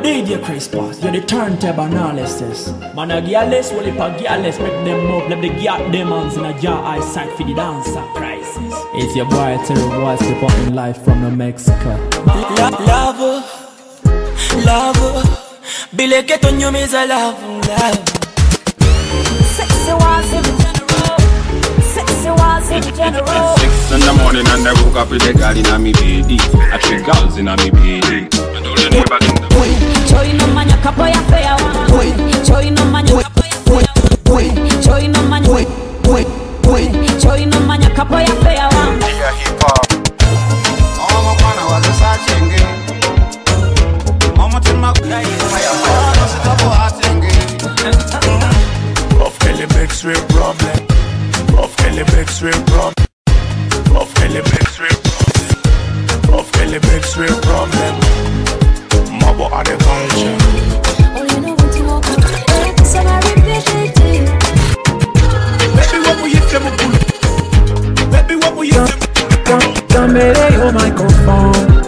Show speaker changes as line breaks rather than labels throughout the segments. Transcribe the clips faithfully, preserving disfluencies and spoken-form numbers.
D J Crispus, you're the turntable analysis. Man a gearless, well if a gearless, make them up, let the gear demons in a jar eyesight for the dancer prices. It's your boy Terry Boy, step up in life from New Mexico.
Love, love, bile que tu me is a love, love.
Sexy was in general, sexy was in general.
Six in the morning and I woke up with a girl in a me baby. I three girls in a me baby. I don't know about them.
Joy no manya kapo ya fea wa. Joy no manya kapo ya fea wa. Joy no manya. Joy no manya kapo ya fea wa.
Yeah, hip hop. Oh, my man, I was a searching game. Mama tell my guy, I was a double hearting game.
Of Kelly Beck's real problem. Of Kelly Beck's real problem. Of Kelly Beck's real problem. Of Kelly Beck's real problem. Mabo are the culture.
Oh, you know what you want to do. So I repeat it to you.
Baby, what will you tell me? Baby, what will you tell me?
Don't make your microphone.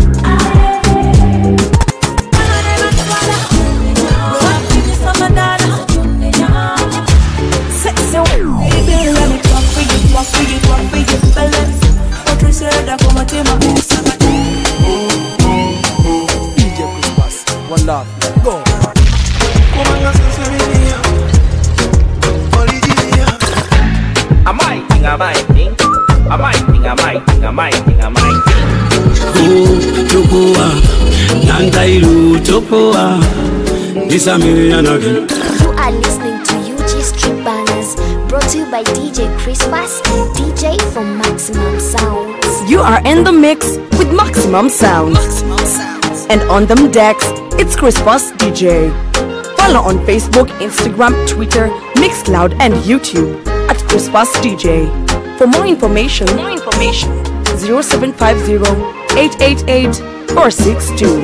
One love, go. I might think, I might think, I might think, I might think, I might think, I might think.
Oh, Tokoa, Nantailu, Tokoa, this a million again.
You are listening to U G Street Bangers, brought to you by D J Crispus, D J from Maximum Sounds.
You are in the mix with Maximum Sounds. Maximum Sounds. And on them decks, it's Crispus D J. Follow on Facebook, Instagram, Twitter, Mixcloud, and YouTube at Crispus D J. For more information, more information, zero seven five zero, eight eight eight, four six two.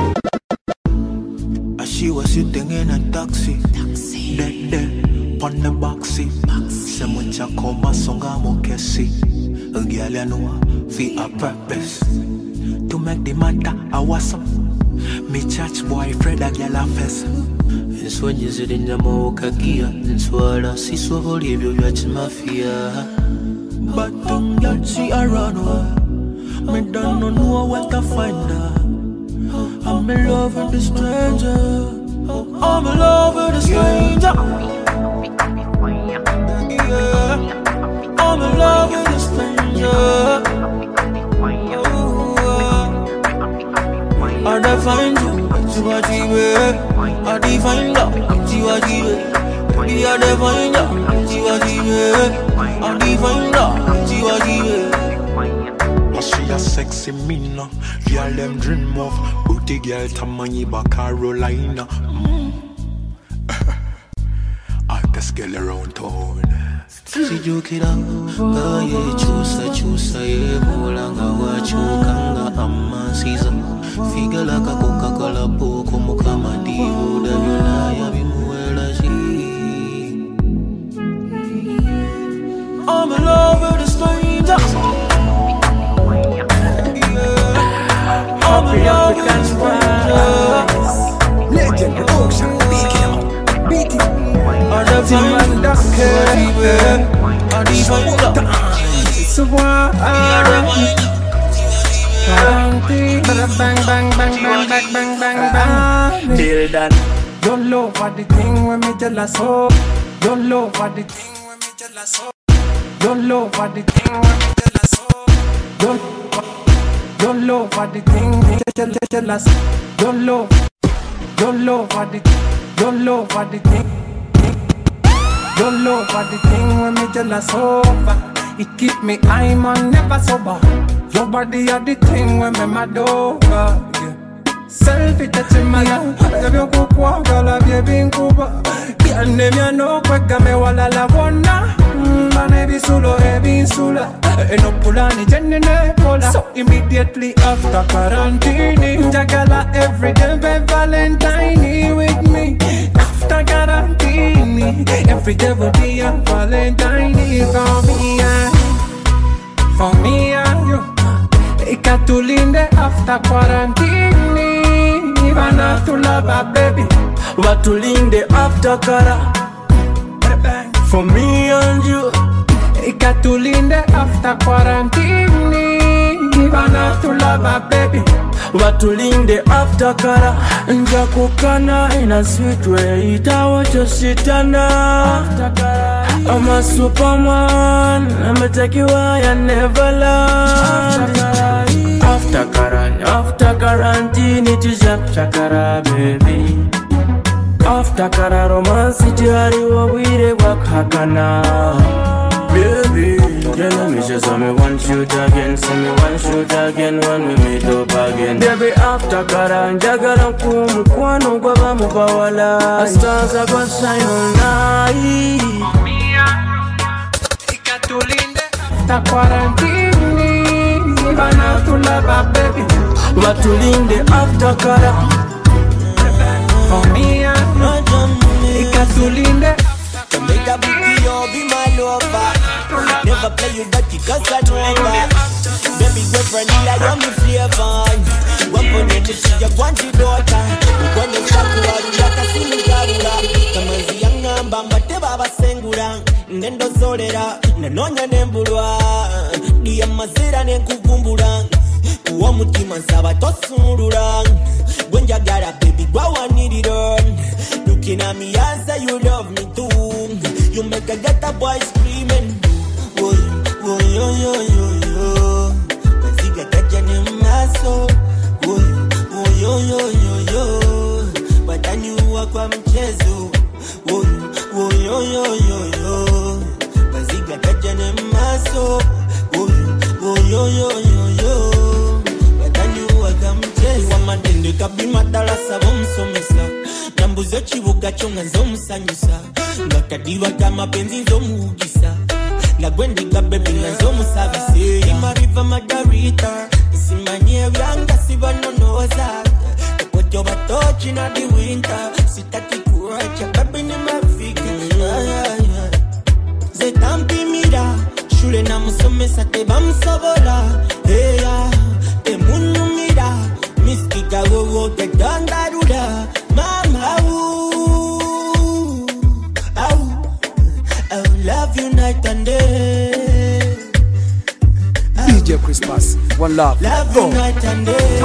As she was sitting in a taxi, taxi. Dead, dead, on the backseat. Someone check on my song, I'm okay. A girl I know for a purpose. To make the matter a wasp. Me church boyfriend a girl a fess. And so when you sit in the mocha gear, and so I see so holy you watch mafia. But don't get she a run away. Me don't know what to find her. I'm in love with the stranger. I'm in love with the stranger. Yeah. I'm in love with the stranger. I define you, Chiwajiwe. I define love, Chiwajiwe. I define love, Chiwajiwe. I define love, Chiwajiwe. She a sexy mina, girl them dream of. Booty girl Tamani ba Carolina. Mm. I just get around town. Si jukira, aye chusa chusa ye mulanga wachukanga amansiza. Figa la Coca-Cola poko mukama diu da yuna ya bimuela ji. I'm in love with the stranger. I'm in love with the stranger.
Legend production, beat it, beat it.
I define the care, I define the
so why? Bang bang bang bang bang bang bang bang.
Till then,
your love for the thing when me jealous of. Your love for the thing when me jealous of. Your love for the thing when me jealous of. Your your love for the thing me jealous. Your love, your love for the, your love for the thing. Your love for the thing when me jealous of. It keep me high man never sober. Your body are the thing when me mad over, yeah. Selfie touching my hand. Have you cook walk all of you being Cuba? Girl name you know quick me wala la wana. Man heavy solo heavy sula. Eno pulani jenny ne pola. So immediately after quarantine, Jagala every day be Valentine with me. After quarantine, every day will be a Valentine for me and for me and you. Ikatulinde after quarantine. Ivana tula lover, baby.
Watulinde after kara. For me and you.
Ikatulinde after quarantine. Bana to lover, baby.
Watulinde after kara. Njakukana in a sweet way. Itawa joshitana after kara. I'm a superman. I'ma take you high and never land. After quarantine, after quarantine, it is up chakara, baby. After kara romance, it is what we work hakana, baby. Tell me just me one shoot again, see me one shoot again when we meet up again. Baby, after kara njagala kumu kwano gwaba mubawala. Stars are gonna shine all night.
Ikatulinde after quarantine. Bana to lover, baby.
Watulinde after kara.
For me and Ikatulinde.
Make a bookie, oh, be my lover. Never play you dirty cause I know that. Baby girlfriend, like you're me flavor. One point in the sea, you want your daughter. When you talk to her, you like a silly garula. Come on, the young number, but the baba sengura. Nendo solera, nanonya nembulwa. Diya mazera nenkukumbura. Uwa mutima nsaba tosurura. When you got a baby, go on need it on. Looking at me, answer you love me too. You make a get a boy screaming. Woy, woy, yo, yo, yo, yo. Baziga kajane maso. Woy, woy, yo, yo, yo, yo. Badani uwa kwa mchezo. Woy, woy, yo, yo, yo, yo. Baziga kajane maso. Woy, woy, yo, yo, yo, yo. Badani uwa kwa mchezo. Wamadende kabi madarasa bomsomesa. Nambuzo chibuga chonga nzomusanyusa. Ngakadiwa kama penzi nzomuhugisa. Nagwendiga baby nzomusabise. Imariva Margarita. Simanye vyanga sivanonoza. Kokoto batochi na di winter. Sitaki kuacha baby ni mafika. Zetampi mira. Shule na musomesa teba msabola. Heya, te munu mira. Miskika wowo te dandarura. Mama, ooh, ooh, I love you night and day.
D J Christmas, one love.
Love you night and day.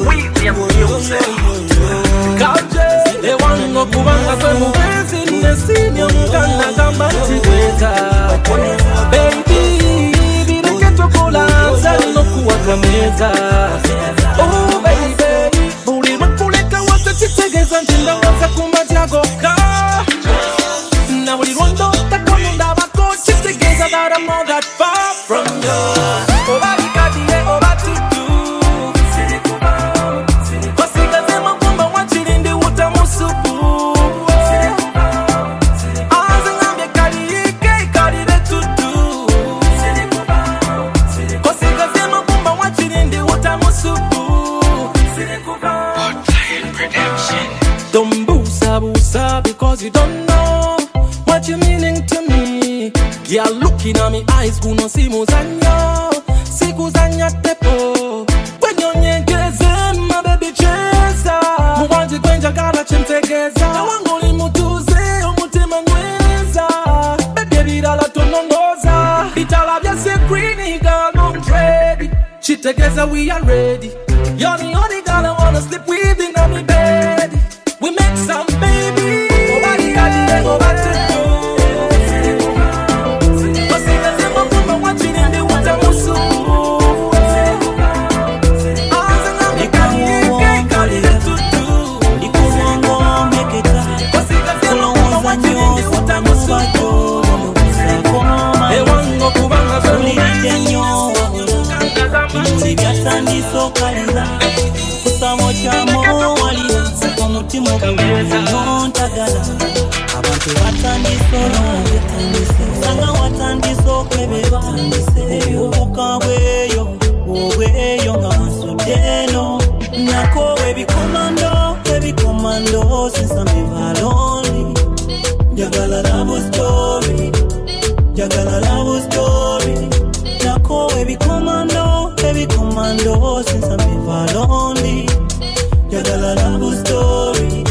Kaje, le wango kubanga kwe muwezi nesini mkana kama tiweza. Baby, bireke tokola zali no kuwa kameza. Oh baby, buri makuleka wata chitegeza ntinda waza kumbatia goka. Na buri rondo takono ndaba ko chitegeza that I'm not that far from you. Oba ikadiye oba tutu. Kosika zema kumba wachirindi utamusuku. Aza ngambe kari ike kari betutu. Kosika zema kumba wachirindi utamusuku. Don't boosa boosa because you don't know what you're meaning to me. You're looking at me eyes, who no see muzanyo, si kuzanya tepo. When you nyegeze, my baby chesa. Mwanji kwenja kala chimtegeza. Na wangoli mutuze, umutima nweza. Baby bidala tonongoza. Bitala vya se greeny, girl, no ready. Chitegeza, we are ready. You're the only girl I wanna sleep with in my bed. We make some baby. Nobody got the ego back to you. Cause in the same moment, I'm watching in the water. Musu. As an American, you can't call it to do. If you want to make it right. Cause in the same moment, I'm watching in the water. Musu. They want to go back to the
mutima oguntagala abantu batandisolo sanga watandiso kwebeba obukabweyo obweyo nga masudeno nako ebikomando ebikomando since I'm lonely jagala love story jagala love story nako ebikomando ebikomando since I'm lonely jagala love story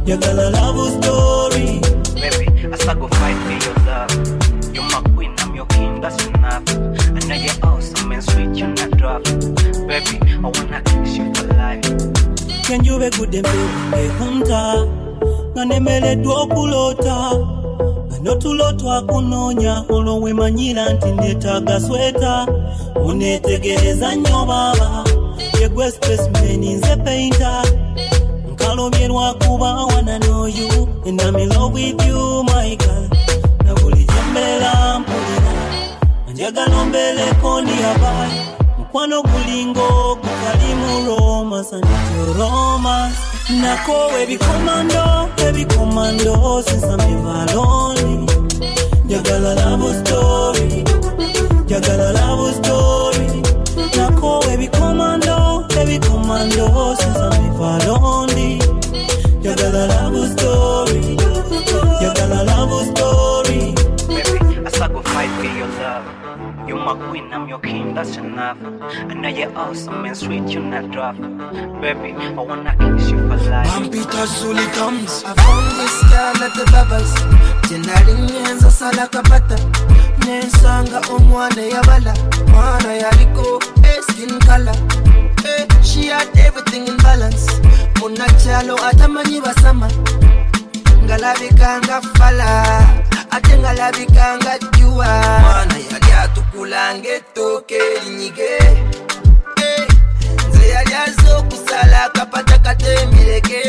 Yagala love story.
Baby, I start go fight for your love. You're my queen, I'm your king, that's enough. I know you're awesome and sweet, you're not drop. Baby, I wanna kiss you for life.
Can you be good and baby, hunter? Nanemele dwokulota. Notulotwa kunonya olwe manyira nti netaga sweta. Unetegereza nnyo baba. Yegwe specimen nze painter. Nkalomyerwa kuba I wanna know you. And I'm in love with you, my girl. Na buli jembela mpulira. Njagala mbeleko ndi abayi. Mukwano gulingo gukalimu romance and it's romance. Nako baby commando, baby commando, since I'm never lonely. Yagala love story, yagala love story. Nako baby commando, baby commando, since I'm never lonely. Yagala love story, yagala love story.
Baby, I start go fight for your love. You're my queen, I'm your king, that's enough. I know you're awesome and sweet, you're not drop. Baby, I wanna kiss you for life.
I'm Peter Zuli comes. I found this girl at the Babas. Jenari nyenza salaka pata. Nensanga omwane ya bala. Mana ya liko, eh, skin color. Eh, she had everything in balance. Muna chalo atamanyi basama. Ngalabikanga fala. Ate ngalabikanga jua. Mana ya liatu kulange toke linyige. Eh, nze ya liazo kusala kapata kate mileke.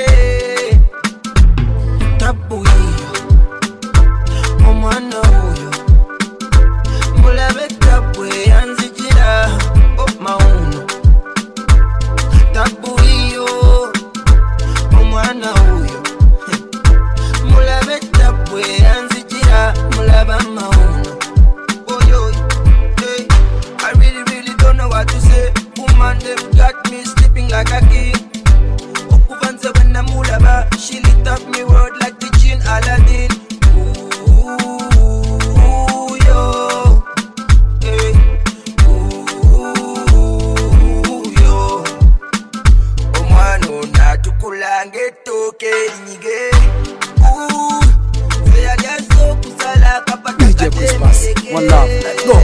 Tabu hiyo, omwana huyo. Mulabe tabu yanzijira, oh mauno. Tabu hiyo, omwana huyo. Mulabe tabu yanzijira, mulaba mauno. Oh yo, hey, I really really don't know what to say. Woman, they've got me sleeping like a king. Okuvanze when I'm mulaba, she lit up me world like the Jinn Aladdin. Ooh, yo, hey, ooh, yo. Omwano na tukulange toke linyige. Ooh, feya liazo kusala kapata
D J Christmas, one love, let's go.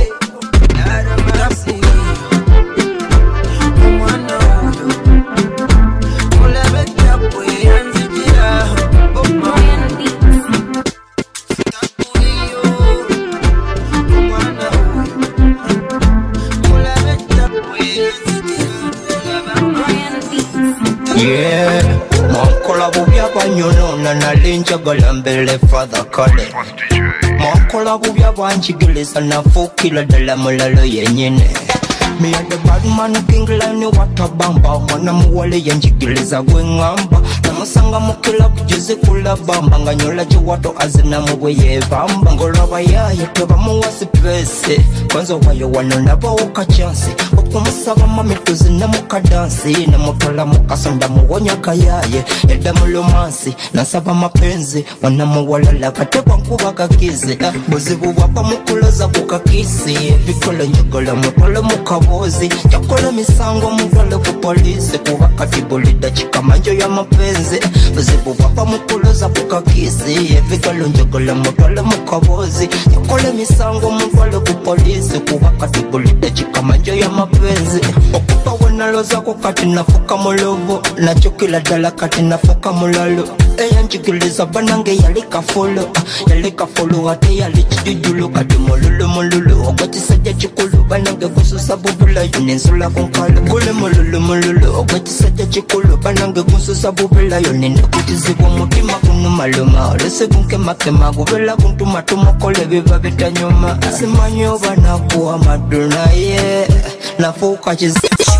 Yeah, makola bubya banyono na nalinjagala mbele father kale. Makola bubya banjigiliza nafukila ddala mulalo yenyine. Me and the bad man king line watabamba. Mwana muwale yanjigiliza gwengamba. Namusanga mukila bujuzi kula bamba. Nganyola jiwato azina mubwe yebamba. Ngolaba yaye teba muwasi pese. Kwanza wayo wano naba uka chansi. Okumusaba mamituzi na muka dansi. Na mutola mukasonda muwonya kayaye. Eda mulumansi nasaba mapenzi. Mwana muwala lakateba nkuba kakizi. Buzibu wapa mukuloza kukakisi. Vikolo nyogola mutole mukabu. Yakola misango muvale ku polisi. Kuba katibulida chikamanjo ya mapenzi. Buzibu papa mukuloza kukakisi. Evikalo njogola mutole mukabozi. Yakola misango muvale ku polisi. Kuba katibulida chikamanjo ya mapenzi. Okupa wenaloza kukati nafuka mulovo. Nachokila dala kati nafuka mulalo. Eya njigiliza banange yalika folo. Yalika folo ate yalichijujulu. Kati mululu mululu. Ogati saja chikulu banange kususa bubula yonensula konkala. Kule mululu mululu. Ogati saja chikulu banange kususa bubula yonende kutizibu mutima kunu maluma. Olese kunke makema gubela kuntu matuma kole biba bitanyuma. Simanyo banakuwa maduna ye. Nafuka chizi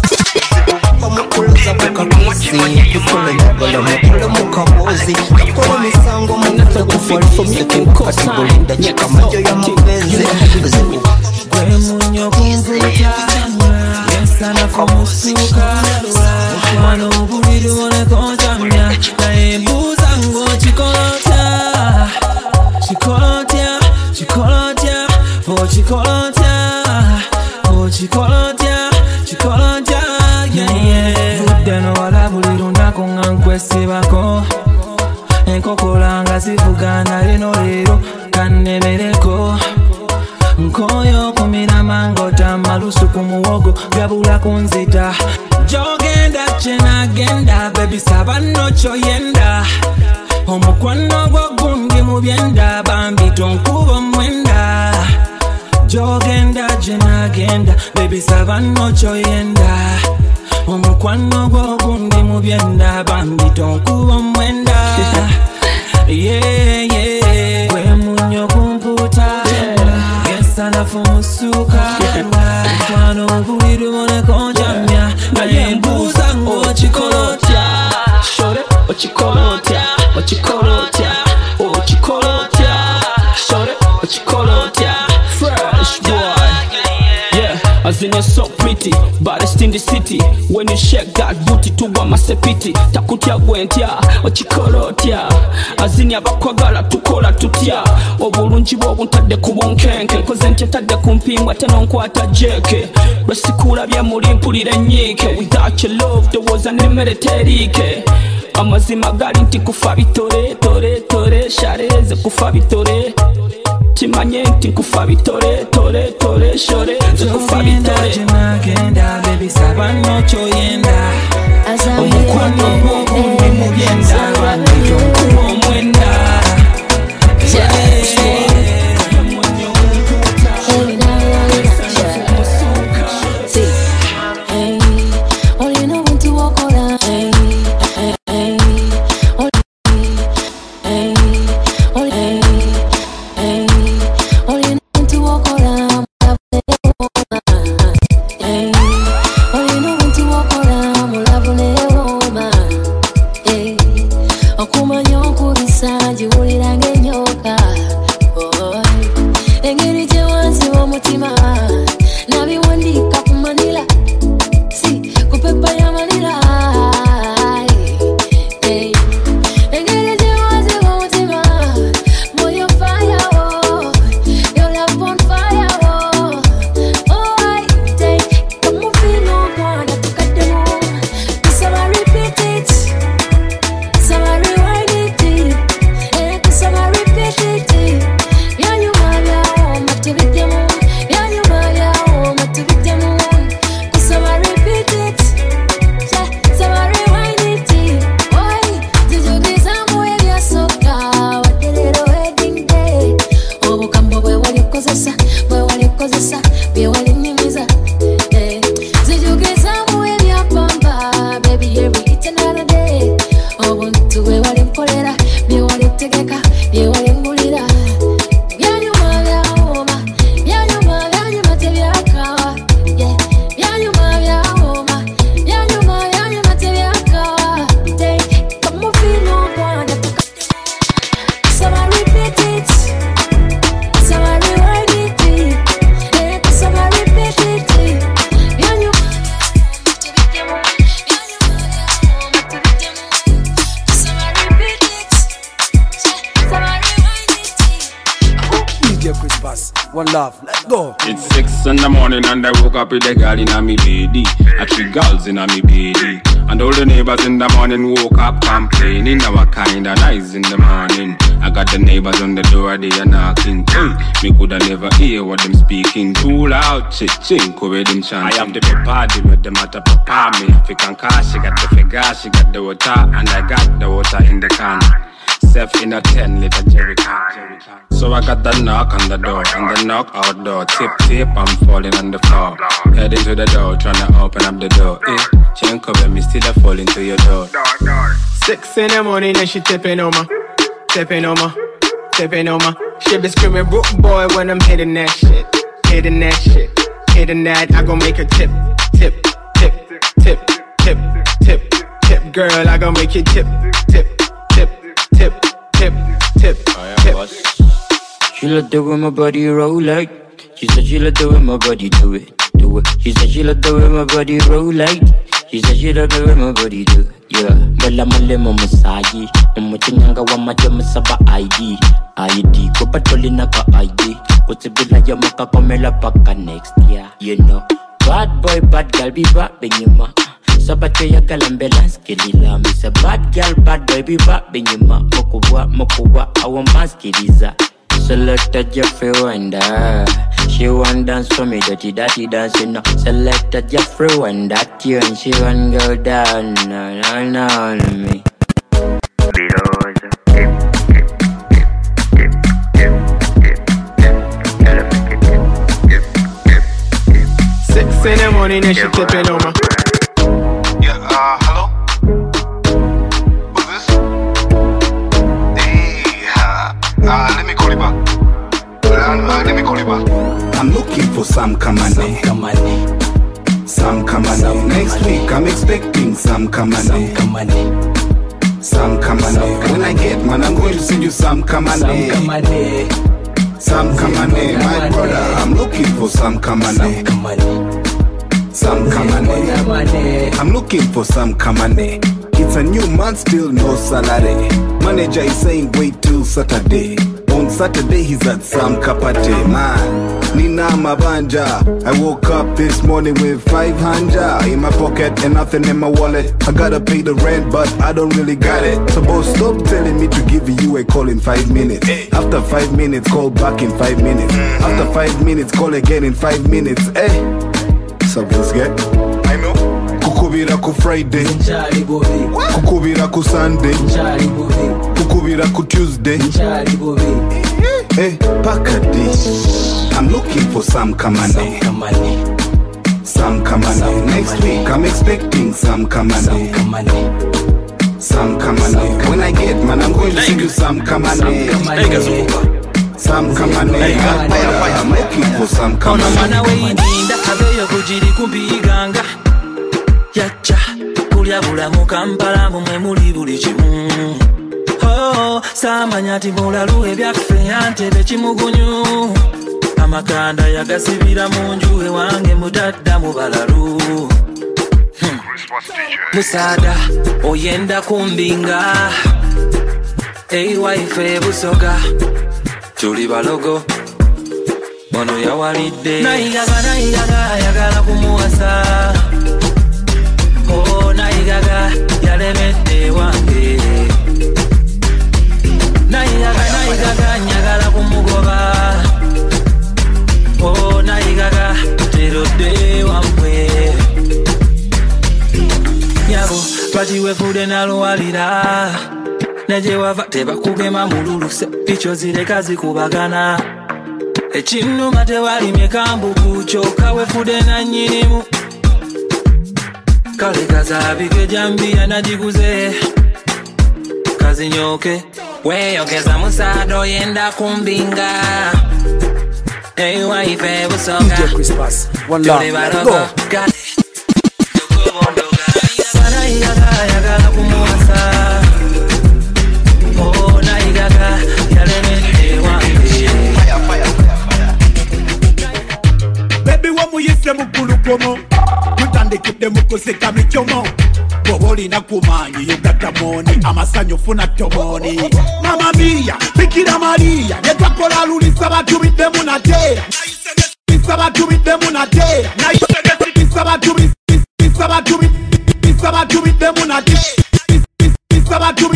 Mukuloza kukakisi. Yukule nyogola mukule mukabozi. Yakola misango mukule kufolisi. Kuba katibulinda chikamanjo ya mapenzi.
Kwe munyo kumvuta Yesana kumusuka Mkwano uburidu one kontamya Na embuza ngo chikolota Chikolota, chikolota Oh chikolota Oh chikolota, chikolota Yeah yeah Vudeno wala buridu nako ngankwe sibako enkokola nga zivugana lino leero kannemereko nkoyo kumira mango tamalusu ku muwogo gabula kunzita jogenda kyenagenda baby saba no kyoyenda omukwano gwo gundi mu byenda bambi tonkuba mwenda jogenda kyenagenda baby saba no kyoyenda omukwano gwo gundi mu byenda bambi tonkuba mwenda yeah yeah gwe munyo kumputa Salafu musuka Mkwano buliru mone konjamya Naye mbuza ngo ochikolotya Shore ochikolotya Ochikolotya Ochikolotya Shore ochikolotya Fresh boy Yeah, as in you're so pretty Baddest in the city When you shake that booty tuwa masepiti Takutya gwentya Ochikolotya As in yabakwagala tukola tutya Obulungi bwo buntadde ku bunkenke Nkoze ntya tadde ku mpingwa teno nkwata jeke Lwesikula bya muli mpulira nyiike Without your love dowoza n'emmere teriike Amazima gali nti kufa bitore tore tore Shareze kufa bitore Chimanye nti kufa bitore tore tore Shore ze kufa bitore Jogenda baby saba no kyoyenda Omukwano gwo gundi mu byenda Bandi tonkuba omwenda
One love, let's go.
It's six in the morning and I woke up with a girl in a me bed. A three girls in a me bed. And all the neighbors in the morning woke up complaining. Our kind of nice in the morning. I got the neighbors on the door, they are knocking. Hey, me coulda never hear what them speaking. Too loud, ching, where them chanting. I have the party with them at the papa. Me African car, she got the figure, she got the water, and I got the water in the can. Self in a ten liter jerrycan. So I got the knock on the door, and the knock outdoor. Tip, tip, I'm falling on the floor. Heading to the door, trying to open up the door. Eh, chain cover me, still I fall into your door.
Six in the morning and she tipping on my, tipping on my, tipping on my. She be screaming, broke boy, when I'm hitting that shit, hitting that shit, hitting that. I gon' make her tip, tip, tip, tip, tip, tip, tip. Girl, I gon' make you tip, tip, tip, tip, tip, tip, tip.
She let the way my body roll like. She said she let the way my body do it, do it. She said she let the way my body roll like. She said she let the way my body do it, yeah. Bala male mo masaji, umuchinyanga wa maja masaba I D, I D. Ko patoli na ka I D, utibila ya makakomela paka next year, you know. Bad boy, bad girl, be back benyuma. Sabate ya kalambelans kilila. Miss a bad girl, bad baby, bad binyuma. Mokubwa, mokubwa, awa maskiliza. Selector Jeffrey Wonder. She want dance for me, dirty, dirty dancing. No. Selector Jeffrey Wonder tune. She want go down, no, no, no, on me.
Six in the morning and she tipping over.
Yeah, uh, hello? Who's this? Hey, uh, uh, let me call you back. Uh, uh, let me call you back.
I'm looking for some Kamane. Some Kamane. Next week I'm expecting some Kamane. Some Kamane. When I get man, I'm going to send you some Kamane. Some Kamane. My brother, I'm looking for some Kamane. Some Kamane. I'm looking for some Kamane. It's a new month, still no salary. Manager is saying wait till Saturday. On Saturday he's at some Kapate. Man, Nina Mabanja. I woke up this morning with five hundred in my pocket and nothing in my wallet. I gotta pay the rent but I don't really got it. So boss, stop telling me to give you a call in five minutes. After five minutes, call back in five minutes. After five minutes, call again in five minutes. Hey, something's get. I know. Kukubira ku Friday, Kukubira ku Sunday, Kukubira ku Tuesday. Hey, Pakadi. I'm looking for some Kamane. Some Kamane. Next week I'm expecting some Kamane. Some Kamane. When I get man, I'm going to sing you some Kamane. Some Kamane. I'm looking for some Kamane.
Yacha, kulia bula mukampala mumwe muli buli chimu. Oh, samanyati mula luwe byaffe antebe chimugunyu. Amakanda yagasibira munju ewange mudadda mubalalu. Hmm. Musada, oyenda kumbinga. Ei wife busoga, tuli balogo. Ono yawalidde. Nayigaga nayigaga yagala kumuwasa. Oh, naigaga, yalemete wange. Naigaga, naigaga, nyagala kumugoba. Oh, naigaga, terode wamwe. Nyabo, pachiwe fude naluwalira. Neje wava teba kugema mululu se picho zile kazi kubagana. Echinu mate wali mekambu kuchoka we fude na nyinimu. Kale kazabike jambi anajiguze kazi nyoke weyongeza musado yenda kumbinga. Hey wife busoga D J Christmas one love go kale sana igaga yagala kumuwasa. Oh na igaga yalemete wange. Baby wamuyise mukulu komo Tandikide mukoseka michomo Boboli na kumanyi yugata moni Amasanyo funa tomoni Mama mia, Bikira Maria Yetwa kola lulisa batu bidemu na te Bisa batu bidemu na te Na yusege bisa batu Bisa batu Bisa batu bidemu na te Bisa batu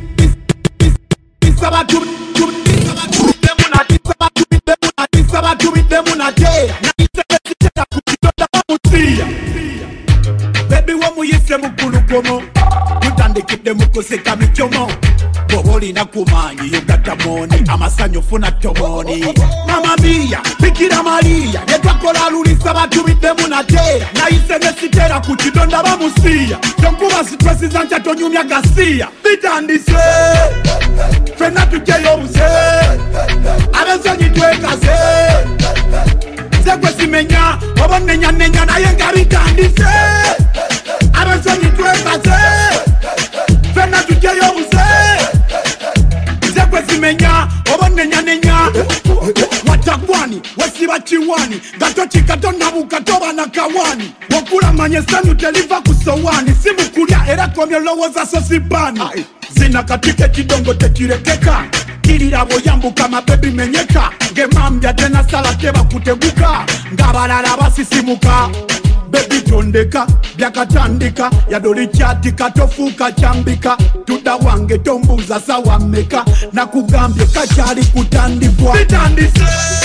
Bisa batu bidemu na te Bisa batu bidemu na te Na yusege bisa kutitoda mutia Baby wamuyise mukulu komo Mutandikide mukoseka michomo Boboli na kumanyi yugata moni Amasanyo funa tomoni Mama mia, Bikira Maria Yetwa kola lulisa batu bidemu na te Na isenge sitera kuchidonda bamusia Jonkuba sitresi zancha tonyumya gasia Bitandise Fena tujeyo mse Abenzo tuekaze Zekwe simenya Wabon nenya nenya na yenga bitandise Abenzo tuekaze Fena tujeyo mse Zekwe simenya Wabon nenya nenya Watagwani Wesiba chiwani Gato chikato nabuka toba na kawani Wakula manyesanu deliver kusowani Simu kulia era komyo lowo za sosipani Zina katike kidongo tekirekeka Kirira boyambu kama baby menyeka Gemambya tena sala keba kuteguka Ngabalala basisimuka baby tondeka byakatandika yadoli kyatika tofuuka kyambika tudda wange tombuuza sawa mmeka nakugambye kakyali kutandikwa bitandise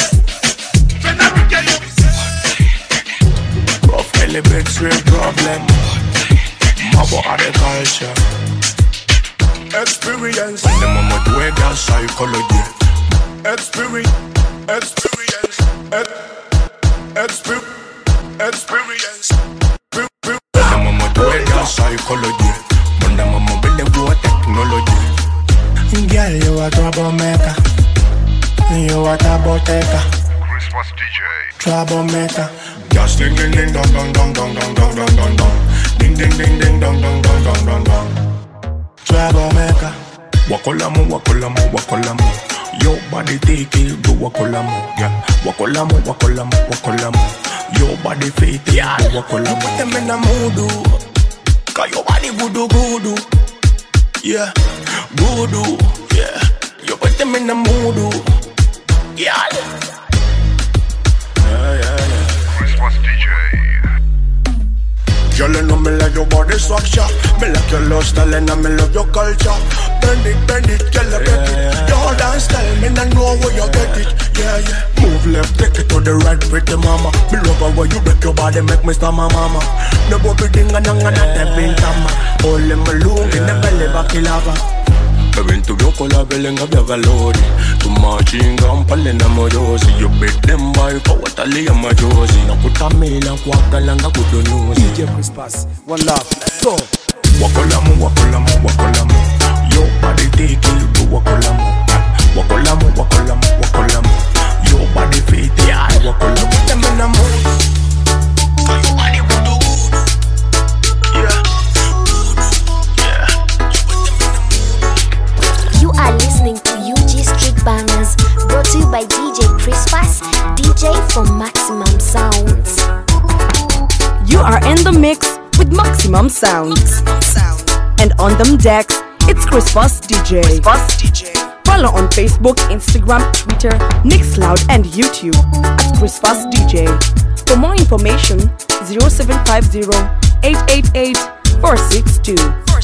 Rough elements real problem. Mabo are the culture. Experience. And the mama do a girl psychology. Experience. Experience. Experience. Experience. And the mama do a girl psychology. And the mama build a good technology. Girl, you a troublemaker. You a troublemaker. Christmas D J. Troublemaker. Just ding ding ding dong dong dong dong dong dong dong dong dong. Ding ding ding ding dong dong dong dong dong dong. Troublemaker. Wakolamu wakolamu wakolamu. Your body take it, do wakolamu. Yeah. Wakolamu wakolamu wakolamu. Your body fit yeah. Wakolamu. Put them in a mood. Cause your body voodoo voodoo. Yeah. Voodoo. Yeah. You put them in a mood. Yeah. Yeah, yeah, yeah. Christmas D J. Girl, you know me like your body structure. Me like your love style and I me love your culture. Bend it, bend it, girl, you get it. Your dance style, me not know where you get it. Yeah, yeah. Move left, take it to the right, pretty mama. Me love how you break your body, make me stand my mama. No bobby ding and yang and that been tama. All in my loom, in the belly back lava. Evento vyo con la belenga vya valori. Tu machinga mpalena moyosi. You beat them by power tali ya majosi. Na kutamila kwa kalanga kudonosi.
D J Christmas, one love, go.
Wakolamu, wakolamu, wakolamu. Yo body take it, do wakolamu. Wakolamu, wakolamu, wakolamu. Yo body fit, yeah, wakolamu. Put them in a mood. For your body voodoo voodoo. Yeah.
You are listening to U G Street Bangers, brought to you by D J Christmas, D J from Maximum Sounds.
You are in the mix with Maximum Sounds. And on them decks, it's Christmas D J. Follow on Facebook, Instagram, Twitter, Mixcloud and YouTube at Christmas D J. For more information, zero seven five zero, eight eight eight, four six two.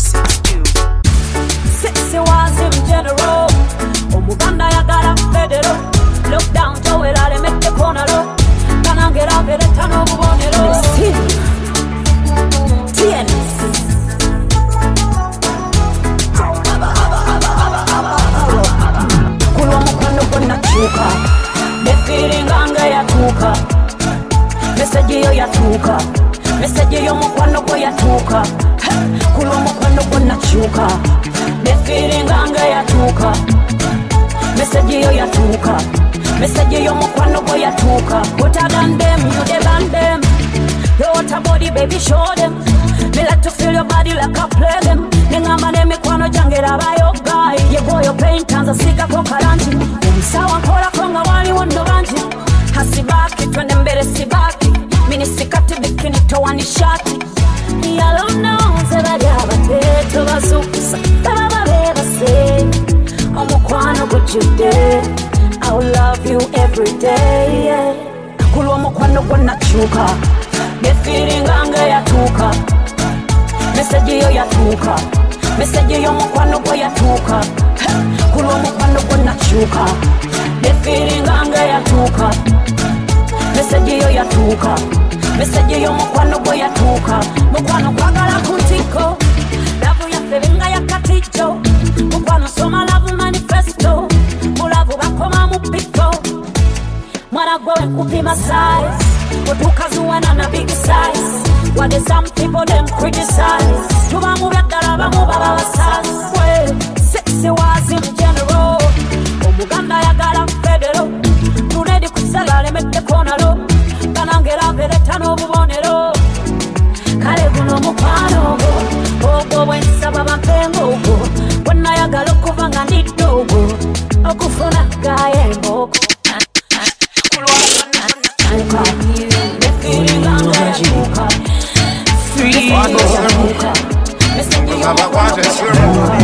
Sexy was in general. Omuganda yagala federo. Look down to it, I make the corner low. Can get up at a ton of bonero. T N Kulomo kwano kuna chuka. The feeling anga ya tuka. Message yo ya tuka. Message yo mukwano kwa ya tuka. Kulomo kwano kuna chuka. The feeling anga ya tuka. Message yo ya tuka. Message yo mukwano kwa ya tuka. Hotter than them, you the than them. Your water body, baby, show them. Me like to feel your body like I play them. Ningamba ne mikwano jangera bayo guy. Ye boy your pain tanza sika kwa karanti. Sawa kola konga wali wondo banti. Hasibaki twende mbele sibaki. Mini sikati bikini toa ni shati. Yalo no zebali abateto bazukusa. Baba beba say omukwano gujude. I will love you every day, yeah. Kulwa mukwano gwana chuka. The feeling anga ya tuka. Message yo ya tuka. Message yo mukwano gwa ya tuka. Kulwa mukwano gwana chuka. The feeling anga ya tuka. Message yo ya tuka. Message yo mukwano gwa ya tuka. Mukwano kwagala kuntiko. Lavu ya felinga ya katicho. Mukwano soma lavu manifesto. Mulavu bakoma mupiko. Mwana gwe kupima size. Otukazuwana na big size. What is some people them criticize. Tuba mubya dala bamu baba basas. Well, sexy was in general. Omuganda yagala federo. Tunedi kusala make the corner low. Kanangera vele tano bubonero. Kale guno mukwano go. Ogo wensaba bampengo go. Wana yagala okuvanga ndidogo. Okufuna gaye mboko.
Free.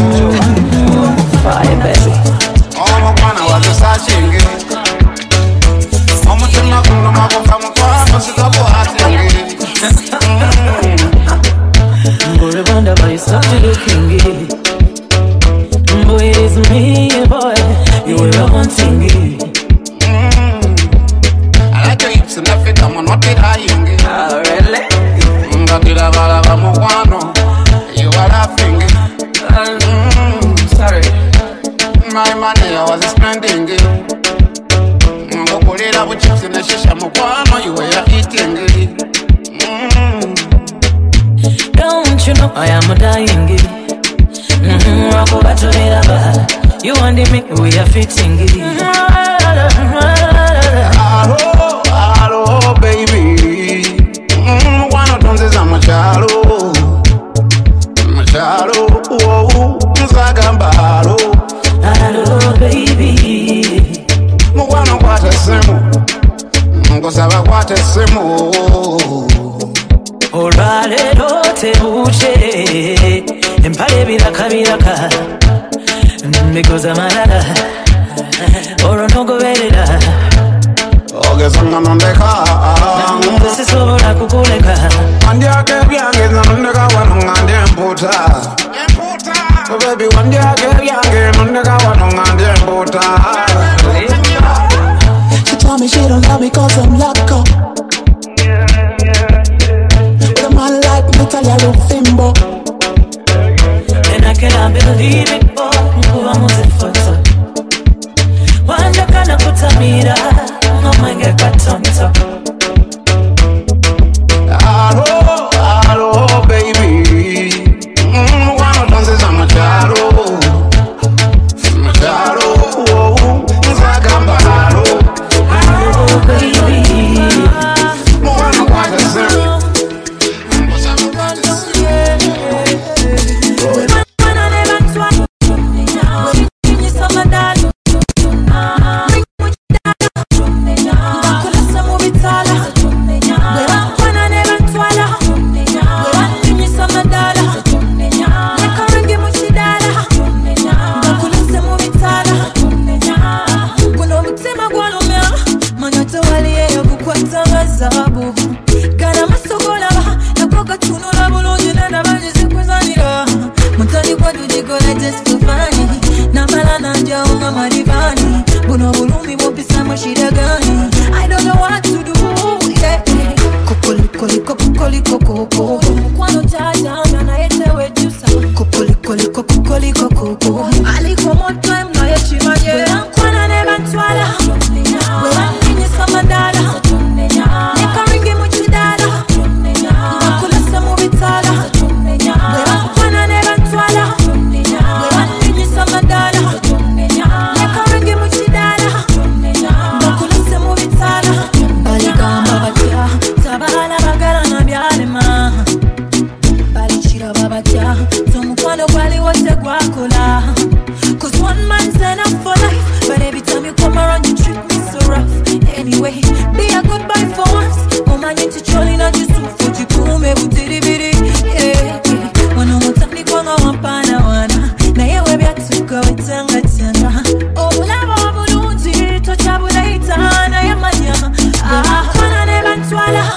me, boy. You were the one thing.
I like your hips and I fit, I'm not it high.
Oh, really?
You are laughing.
Um, sorry.
My money I was spending it. Put it up with chips in the shisha mukwano. You were eating it.
Don't you know I am dying it? Mm-hmm, rock over to the lava. You and me, we are fitting it.
Hello, hello, baby. Mm, Wano tonzeza machalo. Machalo, oh, mzagamba halo.
Hello, baby.
Mwana kwate simu. Ngosaba kwate simu.
Olwale dote uche empale biraka biraka mikoza malala oronogoberera
ogezanga nondeka
sisobola kukuleka
andyake byange nondeka wano ngande mputa oh baby wandyake byange nondeka wano ngande mputa.
She told me she don't love me cause I'm locked up. Man like Natalia Rufimbo.
And I cannot believe it, boy. Kuva muzifoto wanja kana kutamira ngomenge katonto.
Hello, hello, baby. Mm, wano tonzeza machalo. Machalo, oh, nzagamba halo.
Hello, baby.
Mwana kwate simu.
I don't know what to do, yeah. Kokoli kokoli kokoko Mkwano jaja na yete wejusa Kokoli kokoli kokoko Aliko moto emna yechimanye Mkwana neba ntwala Wewa ninyi samadala Nika ringi muchidala Mbakula samu vitala Wewa mkwana neba ntwala Wewa ninyi samadala Nika ringi muchidala Mbakula samu vitala Baligamba batia Tabala bagala na byalema Balichira babatia Tumukwano kwali wote gwakola Cause one man's enough for life But every time you come around you treat me so rough Anyway, be a good boy for once Umanye chicholi na jisufu Chikume butiri biri Yeah, yeah Wano mutani kwanga wampana wana Na yewe byatuka wetanga tanga Obulaba obulungi Tochabula itana ya manya Ah, kwana neba ntwala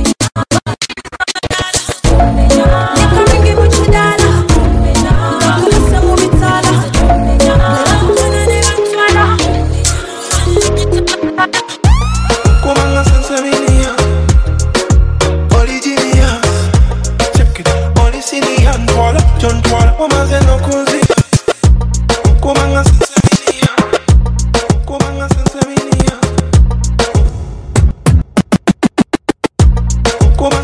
Kumanga Sansaminia, Originias, check it, Originian, Twala, John Twala, Wamazeno Kuzi. Kumanga Sansaminia, Kumanga Sansaminia, Kumanga.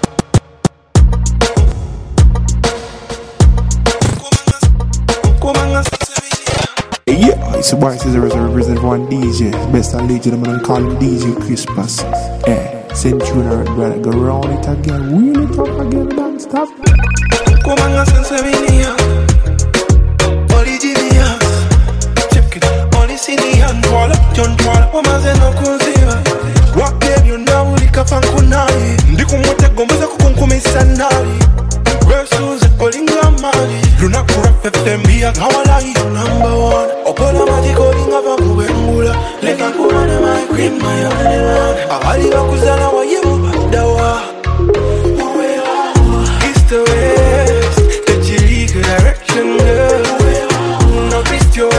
Yeah, it's a boy, it's a represent one D J. Best and legend, I'm gonna call him D J Christmas. Eh, send you and brother, go round it again, wheel it up again, don't stop.
Kumanga Sansaminia, Originias, check it, Originian, Twala, John Twala, Wamazeno Kuzi. What gave you now, Lika Fankunari, Ndikumote Gomeza Kukunkumisanari, versus Olinga Mari, Luna Kura Fefembia, Kawala, you number one. Okola Majiko, Linga Vakuengula, Leka Kurana, my queen, my only one. Ahali Bakuzana, Wayu, Dawa, East to West, the Chilica direction, girl. Now, East to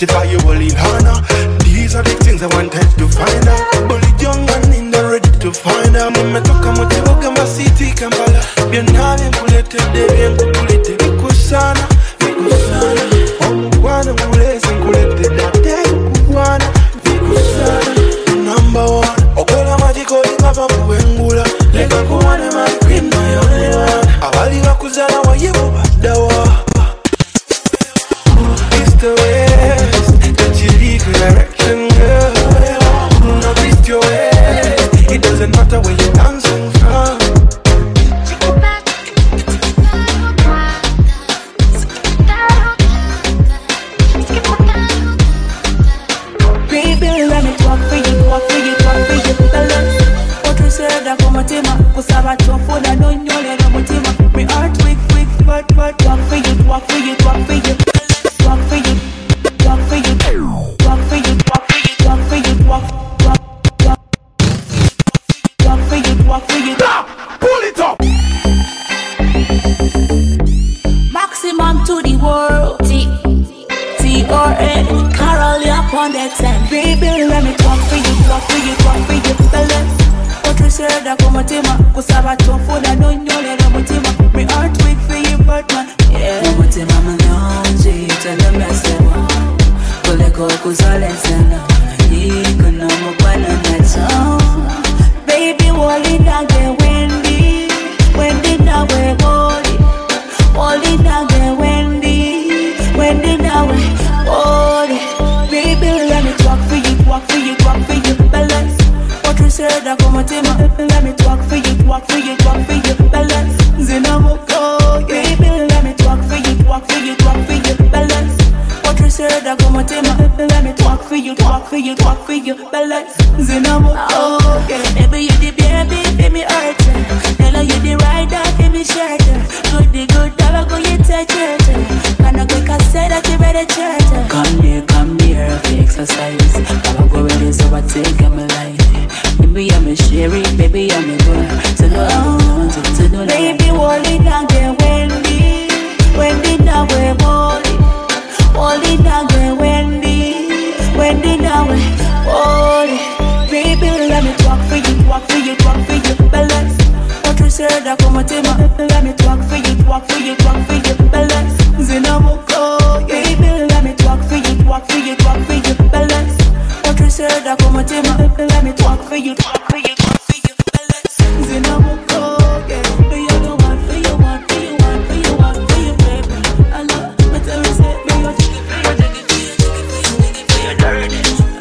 pacify you will in honor. These are the things I wanted to find out. Bully young and in the ready to find out. Mama toka motivo kama city Kampala. Bienale kulete de bien kulete vikusana vikusana. Omwana mulezi kulete date kubwana vikusana. Number one. Okola majiko ingapa kuwengula. Lega kuwane my queen my only one. Abali wakuzana wa yibu badawa. East to west, don't you leave the direction, girl. No east to west, it doesn't matter where you're dancing from.
Baby, let me talk for you, talk for you, talk for you. Balance. What you said, I come to my kusaba chofo na no nyole na mutima. Me heart quick, quick, but but talk for you, talk for you, talk for you. Talk for you, talk for you, talk for you, talk for you, talk for you, talk, talk, talk, talk for you, talk for you.
Pull it up.
Maximum to the world. T T R A. Carol upon that time. Baby, let me talk for you, talk for you, talk for you. Balance. What you said, I come to my kusaba chofo na no nyole na mutima. Me heart quick for you, but man, yeah. Mutima malonji, tell them I say wow. Kule koko zale sana, iko na mkwala na chao. Baby, wali nage Wendy, Wendy nawe wali, wali nage Wendy, Wendy nawe wali. Baby, let me talk for you, talk for you, talk for you. Balance. What you said, I come to my. Let me talk for you, talk for you, talk for you. Balance. Zinamoko, baby, let me talk for you, talk for you, talk for you. Balance. What you said, I come to my. Let me talk for you, talk for you, talk for you. Balance. Zinamoko, baby, you the baby, baby, hurt. Tell her you the rider, baby, shirt. Good, the good, never go you touch it. Can I quick, I say that you ready, church. Come here, come here, exercise. I'ma go ready, so I take my life. Baby, I'm a sherry, baby, I'm a girl. So no, no, so no, baby, wally down there, Wendy, Wendy now we're wally, wally down there, Wendy, Wendy now we're wally. Baby, let me talk for you, talk for you, talk for you. Balance. What you said, I come to my. Let me talk for you, talk for you, talk for you. Balance. Zinamoko, baby, let me talk for you, talk for you, talk for you. Balance. What you said, I come to my. Let me talk for you, talk for you, talk for you. Balance. Zinamoko, yeah. Do you know what for you, want for you, want for you, want for you, baby? I know, but I will say, do you take it for you, take it for you, take it for you, take it for you, dirty.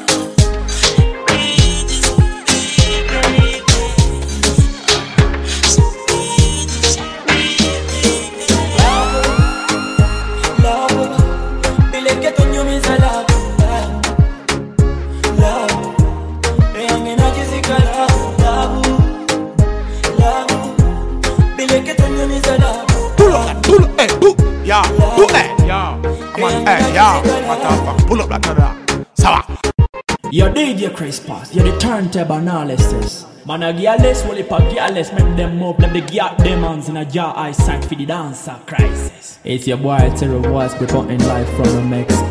Yeah, do it. Yeah, come on, hey, yeah. What the fuck? Pull up like that. Sawa.
Yo, D J Crispus, you're the turntable analysis. Man, a gearless, will it a gearless, make them move, let the gear demons in a jar eyesight for the dancer crisis. It's your boy, Terror Voice, reporting live from Mexico.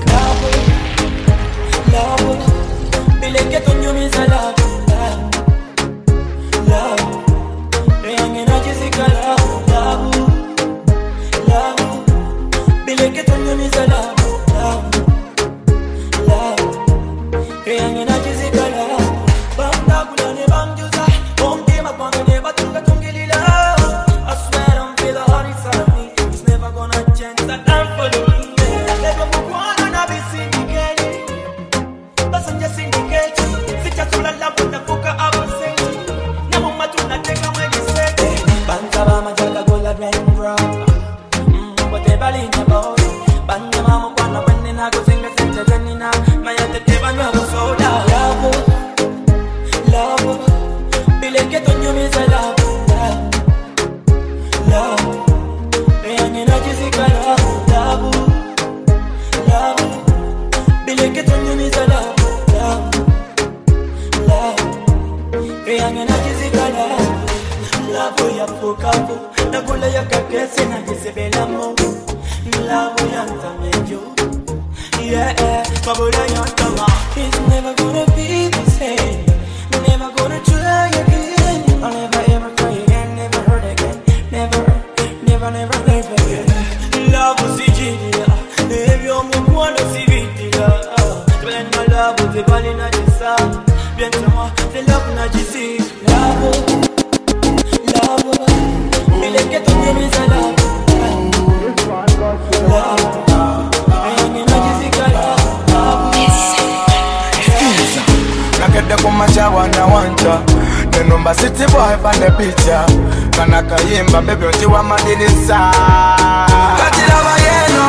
Love, love, be like it on you, miss a love. Love, young and I just love, love, love, be like it on you, miss a love. Love, love, young and I just love. Banda kulane bangjuza, bombe mapangane batunga tungilila. I swear I'm feel the heart inside me. It's never gonna change. That I'm follow me. Never move on and I be syndicated. Passenger syndicate. Sit just all alone with the fucker I was saying. Now I'm not gonna take away the second. Banda mama jaga gola rain drop. Whatever in the boat. Banda mama wanna win and I go sing a center running now. My other day I never sold out. Love, be like it on you, miss a love, love, young and I just love, love, love, be like it on you, miss a love, love, love, young and I just love, love, ya pocapo, la bola ya caquese na que se ve la mo, love, ya también yo, yeah. It's never gonna be the same. Never gonna try again. I'll never ever cry again. Never hurt again. Never, never, never, never again. Love was easy. If you're more one of the video. When my love was the body not the sound. Bien more, the love not the see. Love, love. Me like it on your is a love. Love.
Nakede kumachawa na wanja Nenumba city boy pan the picture Kanaka yimba baby untiwa madinisa Kachilava yeno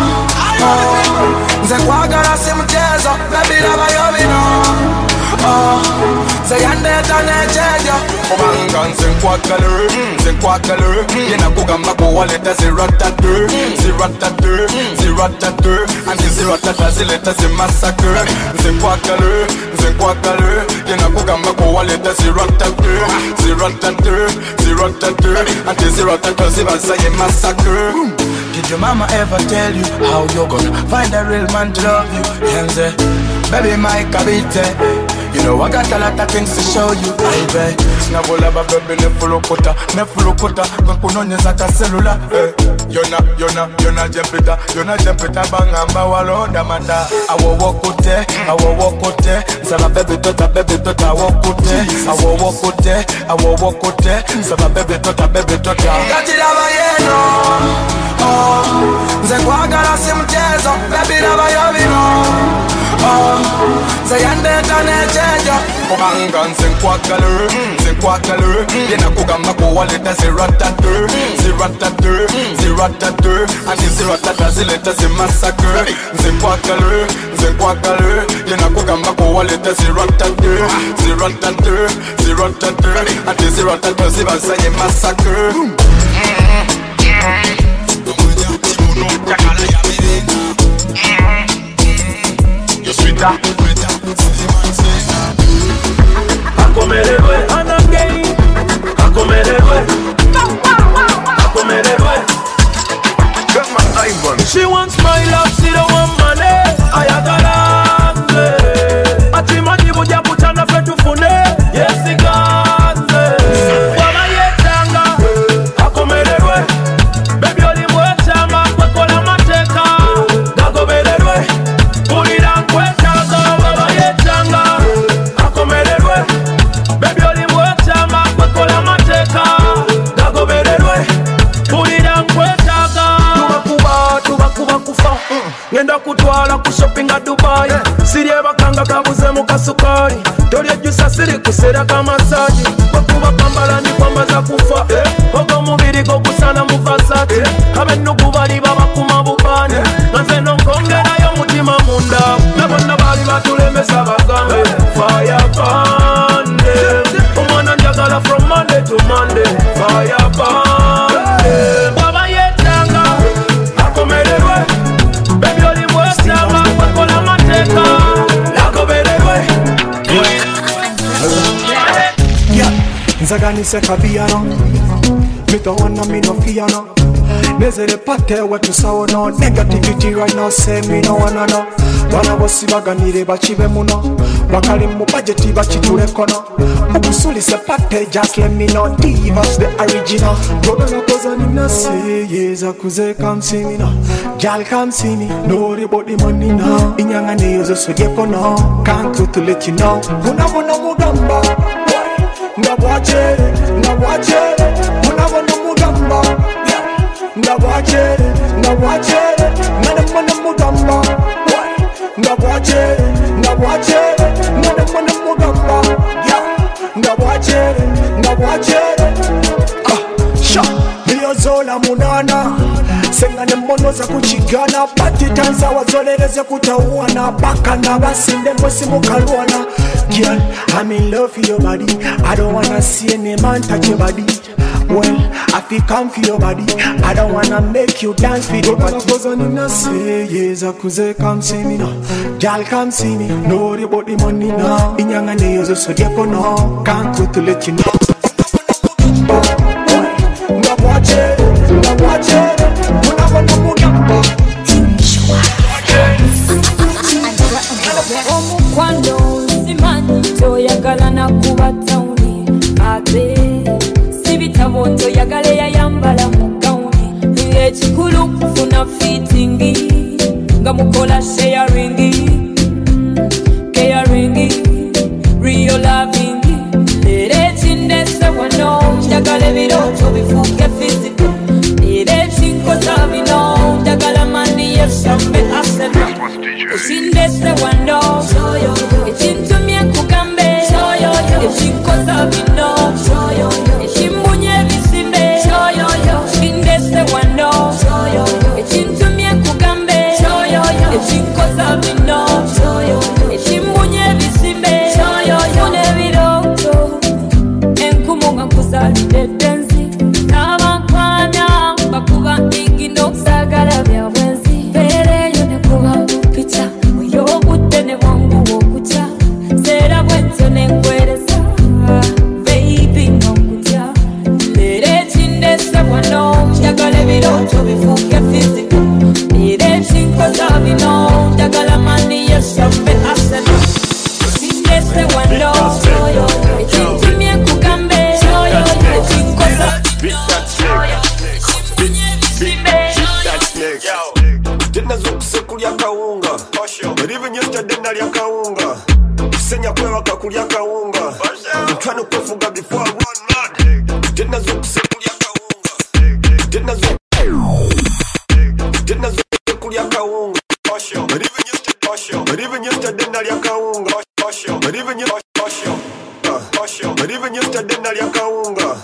Nze kwagala si mchezo Baby lava yobino Zayande tanechejo Obanga nze kwagala Nze kwagala Yena kugamba kuwaleta ziratatu Ziratatu Ziratatu Anti ziratata zileta zi massacre Nze kwagala Nze kwagala Yena kugamba kuwaleta ziratatu Ziratatu Ziratatu Anti ziratata zibasa ye massacre. Did your mama ever tell you how you're gonna find a real man to love you? Yenze, baby my kabite. You know I got a lot of things to show you, baby. Snabola ba baby ne fulokota, ne fulokota. Kankunonyeza ka cellular. Yona, yona, yona jempita, yona jempita bangamba walonda manda. Awo wokote, awo wokote. Saba baby tota, baby tota wokote. Awo wokote, awo wokote. Saba baby tota, baby tota. Kachilava yeno. Oh, nze kwagala si mchezo, baby lava yobino. Oh, zayande tanechejo Obanga nze kwagala, nze kwagala Yena kugamba kuwaleta ziratatu Ziratatu, ziratatu Anti ziratata zileta zi massacre. Nze kwagala, nze kwagala Yena kugamba kuwaleta ziratatu Ziratatu, ziratatu Anti ziratata zibasa ye massacre. Yo sweeter,
Akomererwe, anagay. Akomererwe, akomererwe. She wants my love, she don't want money. Ayagalande. Ati majibu japutana fetu fune. Yes, iganze. Wama yetanga. Akomererwe. Baby oli mwechama kwekola mateka. Dagomererwe. Pulira nkwetaga wama yetanga. Akomererwe. Baby oli mwechama kwekola mateka. Dagomererwe. Pulira nkwetaga. Tubakuba, tubakuba kufa. Ngenda kutwala kushopinga Dubai. Sirye bakanga kabuze mu kasukari. Tolye jusa siri kusera kamasaji. Bakuba kambala ni kwamba za kufa. Ogo mubiri go kusana mu Versace. Kabe nugu bali baba kuma bubane. Nze nonkongera yo mutima munda. Nabona bali batulemesa bagambe. Fire bande. Umwana njagala from Monday to Monday. Fire bande. Baba yetanga. Akomererwe. Baby oli mwesama kwekola mateka. Akomererwe.
Nzaganise kabiyano Mito wana me no fiyano Nezere pate wetu sawo no Negativity right now say me no wanna know. Bana bosi baganire bachibe muno Bakali mu budgeti bachitule kono Mugusuli se pate just let me know. Divas the original. Brother na koza ni nasi Yeza kuze come see me now. Gal come see me. No worry about the money now. Inyanga ne yozo sudye kono. Can't go to let you know. Muna muna mugamba Ndawache, ndawache, unabona mugamba. Ndawache, ndawache, unabona mugamba. Ndawache, ndawache, unabona mugamba. Ndawache, ndawache. Ah, sha, biyozola munana. Sengane mmonoza kuchigana. Pati tanza wazoleleze kutauana. Baka na basinde mwesi mukalwana. Girl, I'm in love for your body. I don't wanna see any man touch your body. Well, I feel come for your body. I don't wanna make you dance for your body. Say yes, I could come see me now. Girl, come see me. No worry about the money now. Inyanga ne yozo so depo no. Can't go to let you know. Ndawache, ndawache, unabona mugamba.
omukwano simanyi toyagala nakuba tawuni ate sibitabo toyagala yayambala mu gawuni ekikulu kufuna fitingi nga mukola sharingi caringi real loving era ekindese wano njagala ebirooto bifuuke physical era ekinkosa bino njagala mani yesambe asena ekindese wano ekintumye kugambe ekinkosa bino ekimbunye ebisimbe ekindese wano ekintumye kugambe ekinkosa bino ekimbunye ebisimbe nebirooto enkumu nga kuzalidde denzi n'abakwana bakuba igi n'okusagala bya bwenzi mbeereyo ne kuba mupica oy'obudde ne bwangu okutya seera bwentyo nenkwereza baby n'okutya leero ekindese wano njagala ebirooto bifuuke fizika era ekinkoza bino njagala mani yesambe asena ekindese wano ekintumye kugambe ekinkoza
kulya kawunga even yesterday nalya kawunga kusenya kwewaka kulya kawunga ntwana kwefuga before I run mad didn't azukuse kulya kawunga didn't azukuse kulya kawunga but even yesterday but even yesterday nalya kawunga but even yesterday but even yesterday nalya kawunga.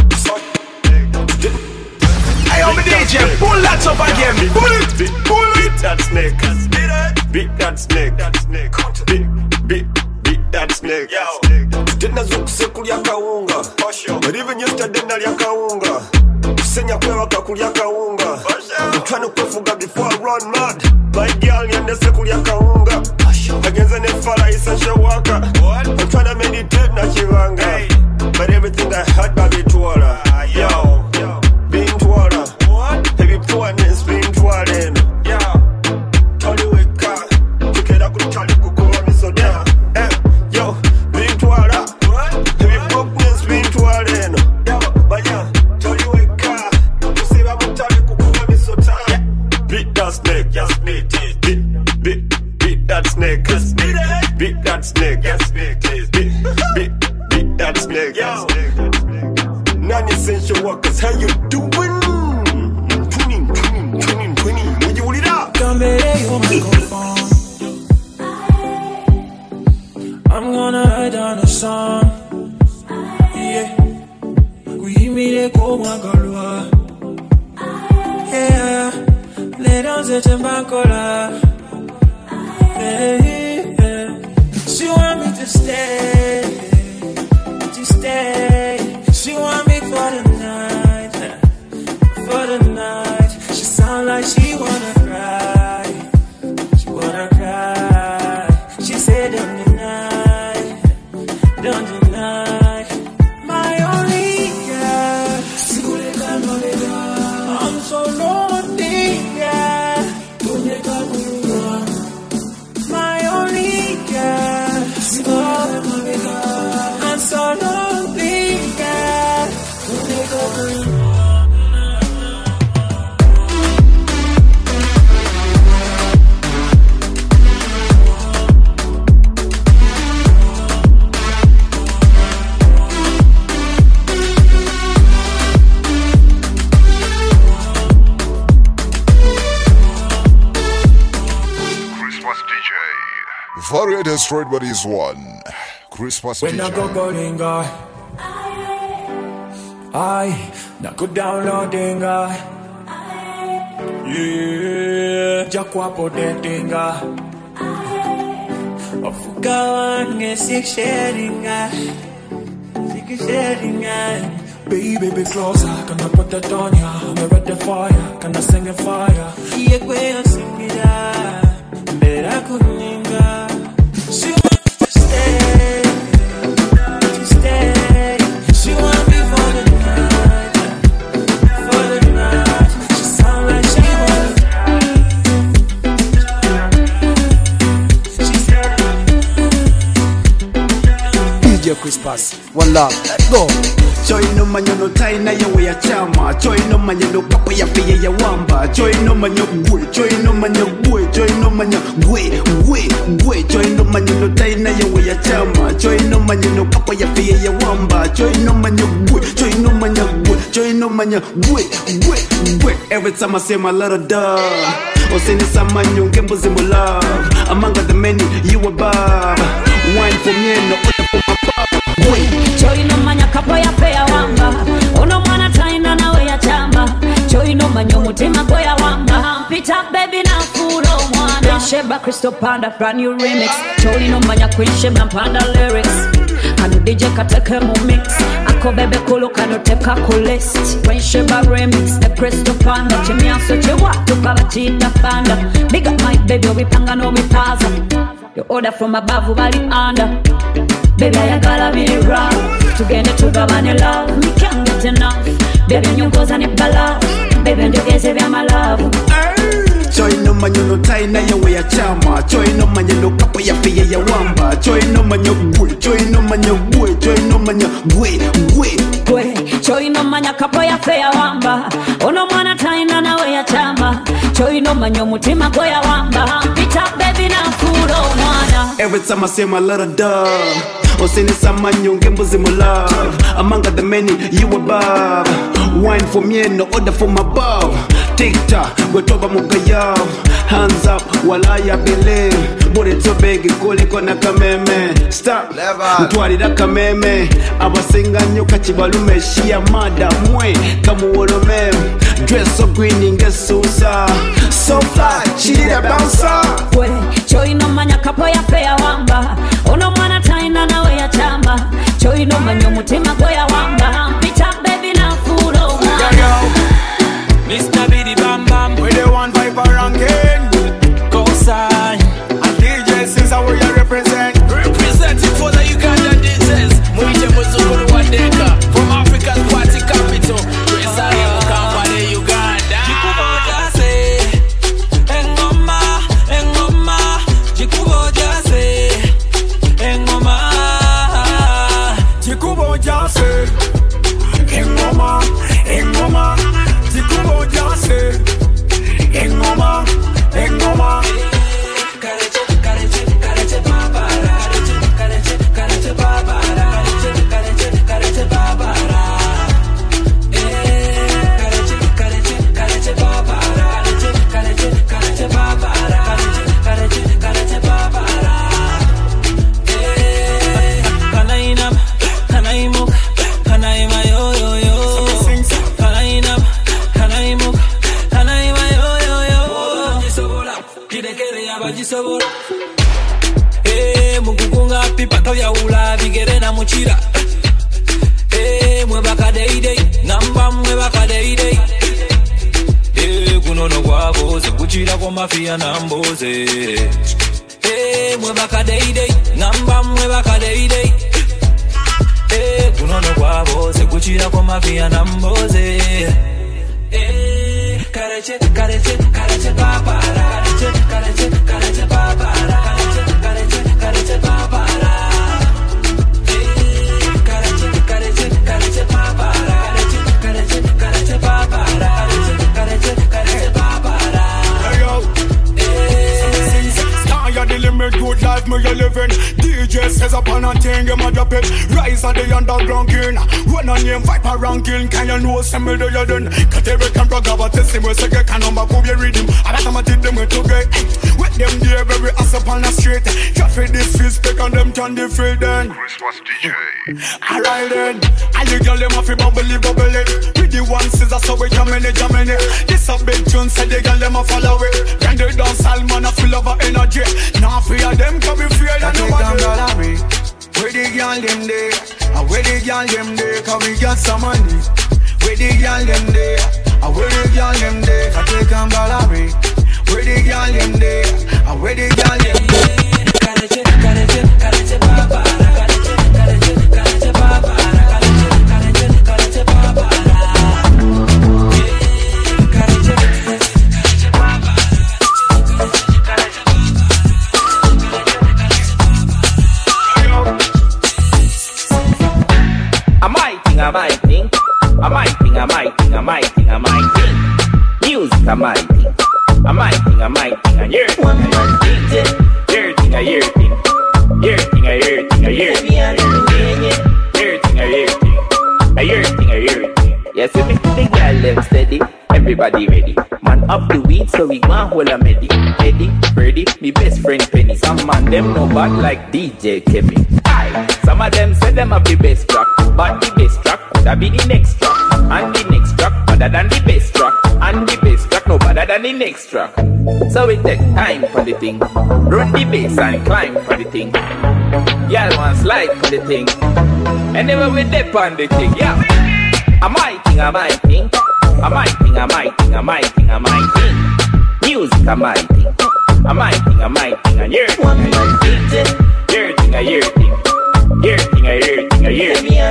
Hey, I'm a D J, pull that up again, pull it, pull it.
Beat that snake, beat that snake, beat, beat, beat that snake. Tena zukuse kulya kawunga, but even yesterday nalya kawunga. Kusenya kwewaka kulya kawunga, ntwana kwefuga before I run mad. My girl yendese kulya kawunga, agenze nefala essential worker. I'm tryna meditate na kibanga, but everything I had baby twala. Yo, being twala, heavy poorness being twala. Yeah, tali weka, tukeda kutali kukuwa miso down. Eh, yo, being twala, heavy brokenness being twala. Yeah, but yeah, tali weka, tusiba mutali kukuwa miso down. Beat that snake, yes, beat it, beat, beat, beat that snake, yes, beat it, beat that snake, yes, beat it, beat, beat, beat that snake, yes. Non-essential workers, how you doing? Tuning, tuning, tuning, tuning. Will you hold it up?
I'm gonna write down a song. Yeah. We meet a go magalua. Yeah. Let us set a bankola. Yeah. She want me to stay. To stay. She want me for the night. For the night. She sound like she wanna cry. She wanna cry. She said don't deny. Don't deny. My only girl. I'm so lonely, yeah. My only girl. I'm so lonely, girl.
Varia destroyed but is one. Christmas
When
D J.
I go Golinga, I na go downloading, yeah, Jakwapo datinga, Afuka wange sick sharing, sick sharing, baby, be closer, can I put that on ya? I'm at the fire, can I sing a fire? Yeah, way I sing it out, but I couldn't. She wants to stay, to stay. She want me for the night, for the night. She sound like she wanna. She said
Crispus. One love. Let's go.
Choi no manyo no tai na yawe ya chama. Choi no manyo no kapo ya fiye ya wamba. Choi no manyo gwe. Choi no manyo gwe. Choi no manyo gwe. Gwe. Gwe. Choi no manyo no tai na yawe ya chama. Choi no manyo no kapo ya fiye ya wamba. Choi no manyo gwe. Choi no manyo gwe. Choi no manyo gwe. Gwe. Gwe. Every time I say my little dog. Oseni samanyo ngembuzi mo love. Among the many you above. Wine for me no other for my pop.
Choi no manya kapo ya peya wamba. Ono mwana taina nawe ya chamba. Choi no manyo mutima kwa ya wamba. Pita baby na fulo mwana. Sheba Crystal Panda brand new remix. Choi no manya Queen Sheba Panda lyrics. Kanu D J kateke mu mix. Ako bebe kulu kanu teka kulist. Queen Sheba remix. The Crystal Panda. Chimia so chewa tukala chita panda. Big up my baby wipanga no wipaza. You order from above body under. Baby, I gotta be rough. Together to the money love. Me can't get enough. Baby, you goes and it bala. Baby, you guys have my love.
Choi no manyo no tai na yawe ya chama. Choi no manyo no kapo ya fiye ya wamba. Choi no manyo gwe. Choi no manyo gwe. Choi no manyo gwe. Gwe.
Gwe. Choi no manya kapo ya fiye ya wamba. Ono mwana taina na we ya chama. Choi no manyo mutima kwa ya wamba. Pita baby na fudo mwana.
Every time I say my little dog. Oseni samanyo ngembuzi mo love. Among the many you above. Wine for me no other for my above. Tic-tac, we toba mugaya. Hands up, wala ya believe. Body to big, kuli kona kameme. Stop, mtuari da kameme. Abasinga nyoka chibalume. Shia mada mwe, kamu wolome. Dress so green inge susa. So fly, she did a bouncer.
We, choi no manya kapo ya peya wamba. Ono mwana taina na we ya chamba. Choi no manyo mutima kwa ya wamba. Pita baby na fulo mwana.
Mister Biddy Bam Bam, we the one five for ranking. Go sign. And D J since I will you represent. Representing for the Ugandan D Js. Mwije Muzukuru Wadeka. From Africa's party capital. Presari Mukambale Uganda. Jikuboja se. Engoma, engoma. Jikuboja se. Engoma. Jikuboja se. Engoma, engoma. Jikubo jase, engoma, engoma. Kareche, kareche, kareche babara, kareche, kareche, kareche babara, kareche, kareche, kareche babara. Eh, kareche, kareche, kareche babara, kareche, kareche babara, kareche, kareche babara. Eh, kanainam, kanaimuk, kanaima yo yo yo. Kanainam. Eh, mukukunga pipa toya ula bigere na muchira. Eh, mwe baka day day, namba mwe baka day day. Eh, kunono kwa boze, kuchira kwa mafia na mboze. Eh, mwe baka day day, namba mwe baka day day. Eh, kunono kwa boze, kuchira kwa mafia na mboze. Eh, kareche, kareche, kareche babara. Kareche, kareche babara. Kareche, kareche, kareche babara. Eh, kareche, kareche, kareche babara. Kareche, kareche, kareche babara. Kareche, kareche, kareche babara. Hey yo, eh, sky are the limit, good life me you living. D J says upon a thing, you ma drop it. Rise on the underground king. Run on name, viper ranking. Can you know some me do you done? Katere can brag about this, we say get can number go be rhythm. I like to take them to get. With them there, very ass up on the street. You feel this feel speak on them turn the field then.
Crispus D J.
Alright then, all the girl them have to bubbly bubbly. With the one scissors so we can manage a minute. This a big tune, say the girl them a follow it. Can they dance all man a full of energy. Now fear them come be fear than nobody. Where the girl them there, and where the girl them there, cause we got some money. Where the girl them there, and where the girl them there, cause they come gallery. Where the girl them there, and where the girl them there. Kareche, kareche, kareche babara, kareche, kareche, kareche babara, kareche, kareche, kareche babara. Kareche, kareche babara, kareche, kareche babara.
everybody ready. Man up the weed, so we want hold a medi. Eddie, Freddy, me best friend Penny. Some man them no bad like D J Kevin. Aye, some of them say them have the best track, but the best track could be the next track, and the next track better than the best track, and the best track no better than the next track. So we take time for the thing, run the bass and climb for the thing. Y'all want slide for the thing, anyway we dip on the thing, yeah. I'm my thing, I'm my thing. I'm my thing, I'm my thing, I'm my thing, I'm my thing. Music, I'm my thing. I'm my thing, I'm my thing, and your thing, I'm your thing. Your thing, I'm your thing. Your thing, I'm your thing, I'm your thing.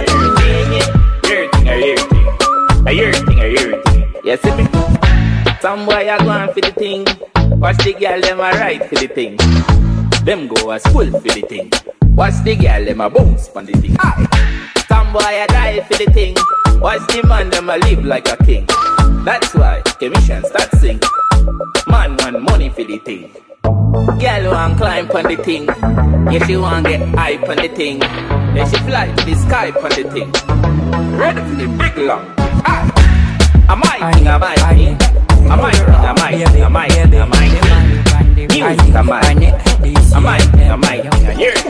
Your thing, I'm your thing. Your thing, I'm your thing. You see me? Some boy are going for the thing. Watch the girl, them a ride for the thing. Them go a school for the thing. Watch the girl, them a bounce for the thing. Aye. Some boy a die for the thing. Watch the man, them a live like a king. That's why commission start sing. Man want money for the thing. Girl want climb on the thing. Yeah, she want get hype on the thing. Yeah, she fly to the sky on the thing. Ready for the big long. Aye. I'm my thing, I'm my thing. I'm my thing, I'm my thing, I'm my thing, I'm my thing. Music, I'm my thing. I'm my thing, I'm my thing, and you're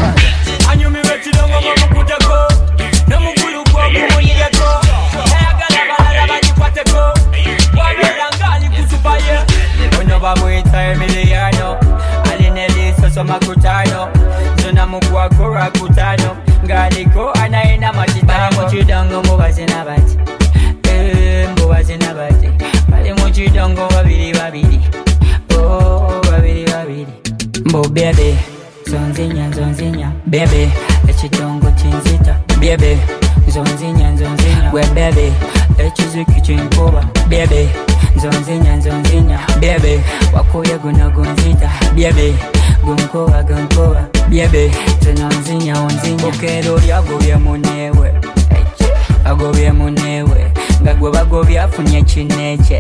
and you me ready down, I'm gonna put a go. No more gulu go, no more yeah go. Hey, I got a bala, bala, you put a go. One red and garlic, put to fire. When you have more time, me the year no. Alinelli, so some a kutano. So na mo kwa kora kutano. Garlic go, and I ain't a machita. Bala mo you down, no more was in a bat. Eh, mo was in a bat. Bala mo you down, go wabidi wabidi. Oh, wabidi wabidi. Bo baby. Zonzinya, zonzinya, baby. Echidongo chinzita, baby. Zonzinya, zonzinya, we baby. Echizuki chinkoba, baby. Zonzinya, zonzinya, baby. Wakoya guna gonzita, baby. Gonkoa, gonkoa, baby. Zonzinya, onzinya. Okero yagobya munewe, agobya munewe. Gagwe bagobya afunye chineche,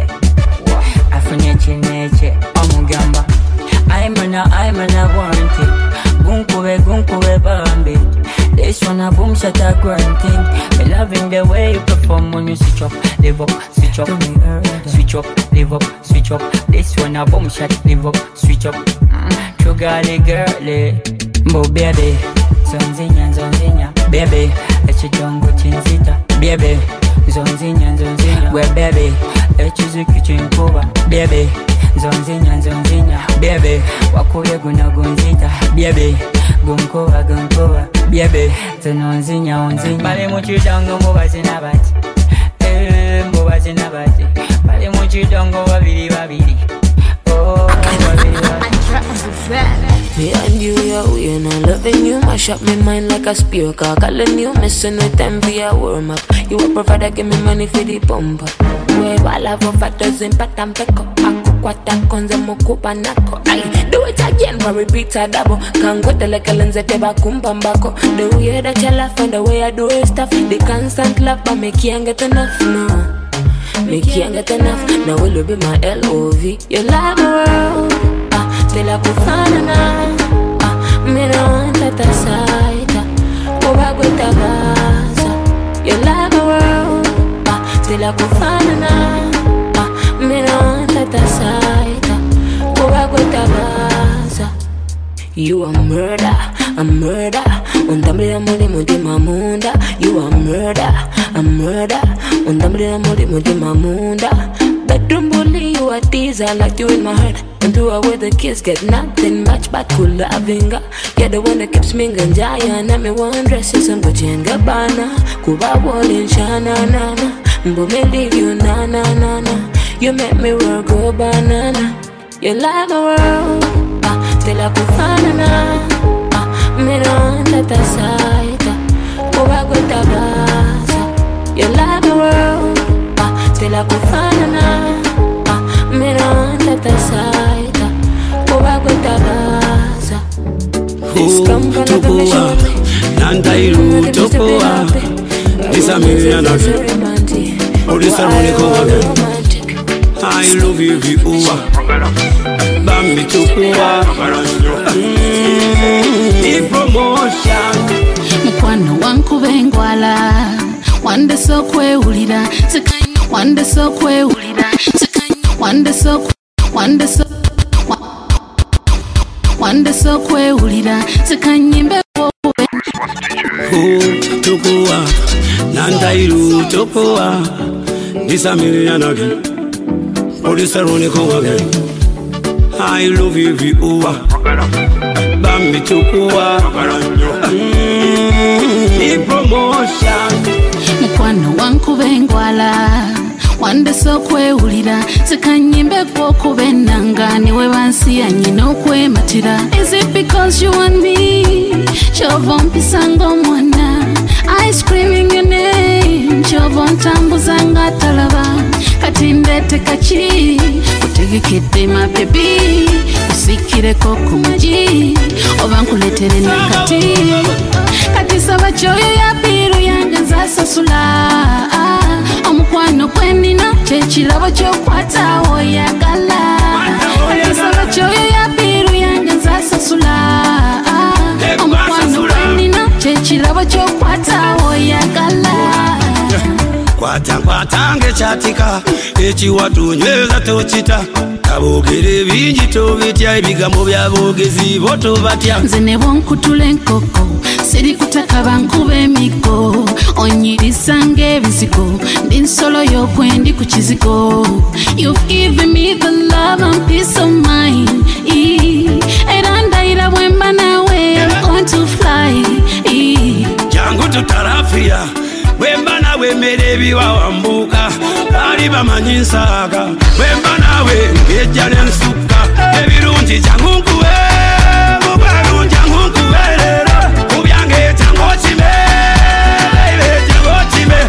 afunye chineche. Omugamba, I'm an, I'm an, I want it. Gunkube, gunkube, bambi. This one a boom shot a grunting. Me loving the way you perform when you switch up, live up, switch up, switch up, live up, switch up. This one a boom shot, live up, switch up. Mm, Trugali girly, bo baby. Zonzinya, zonzinya, baby. Echidongo chinzita, baby. Zonzinya, zonzinya, we baby. Echizuki chinkuba, baby. Zonzinya, zonzinya, baby. Wakoye guna gonzita, baby. Gonkoa, gonkoa, baby. Zonzinya, onzinya. Bale mochidongo mubazina bati. Eh, mubazina bati. Bale mochidongo wabili wabili. Oh, wabili wabili.
Behind you, yeah, we not loving you. Mash up my mind like a spear car. Calling you, messing with them via warm up. You a provider, give me money for the bumper. We bala for factors in patam peko. Ako kwata konza mokupa nako. Ay, do it again, but repeat a double. Can't go to like a lens at teba kumbambako. The way that you laugh and the way I do stuff. The constant laugh, but me can't get enough, no. Me can't get enough. Now will you be my L O V? You love the world. Till I could find ah, me don't let the sight. Go back with the gaza. You love the world. Ah, till I could find ah, me don't let the sight. Go back with the gaza. You a murder, a murder. Undamlia muli mudi mamunda. You a murder, a murder. Undamlia muli mudi mamunda. Bedroom bully, you a teaser like you in my heart. And through away the kids get nothing much but cool loving. You're the one that keeps me ganjaya. And I'm one dresses and Gucci Gabbana. Kuba wallin shana nana. But me leave you na na na na. You make me work go banana. You like the world, ah, till I could find ah, me don't let the sight. Kuba go tabasa. You like the world, ah, till I could find ah, me don't let the sight. Kuba go tabasa.
This Topoa, Nantairu Topoa. This a million of oh, this a money cover. I love you, Viua. Bambi Topoa. The promotion.
Mkwano wanku bengwala. Wande so kwe ulida.
wande so kwewulira wande so wande so wande so kwewulira sikanyimbe
tokoa nandairu tokoa nisamiriana again Odisarone ko again I love you viua bambi tokoa ni promotion
mukwano wankubengwala wande so kwewulira sikanyimbe kwokubenanga niwe bansi yanyina okwematira. Is it because you want me chovo mpisango mwana I screaming your name chovo ntambuzanga talaba kati ndete kachi utegekede my baby usikireko kumaji oba nkuletere nakati kati saba choyo ya biru yange nzasasula omukwano kwenina kyekirabo kyokwata oyagala kati saba choyo ya biru yange nzasasula omukwano kwenina kyekirabo kyokwata oyagala
kwata kwata ngechatika ekiwatunyweza tokita abogere bingi tobitya ebigambo byabogezi bo tobatya
nze ne bonkutula enkoko siri kutaka bankuba emiko onyirisange ebizigo ndi nsolo y'okwendi ku kizigo. You've given me the love and peace of mind era ndayira bwe mba nawe I'm going to fly
jangu tutarafia wemba nawe merebi wawambuka bali bamanyi nsaaga wemba nawe ngejja n'ensuka ebirungi jangu nkuwe mubalungi jangu nkubeerera mu byange jangu kime jangu kime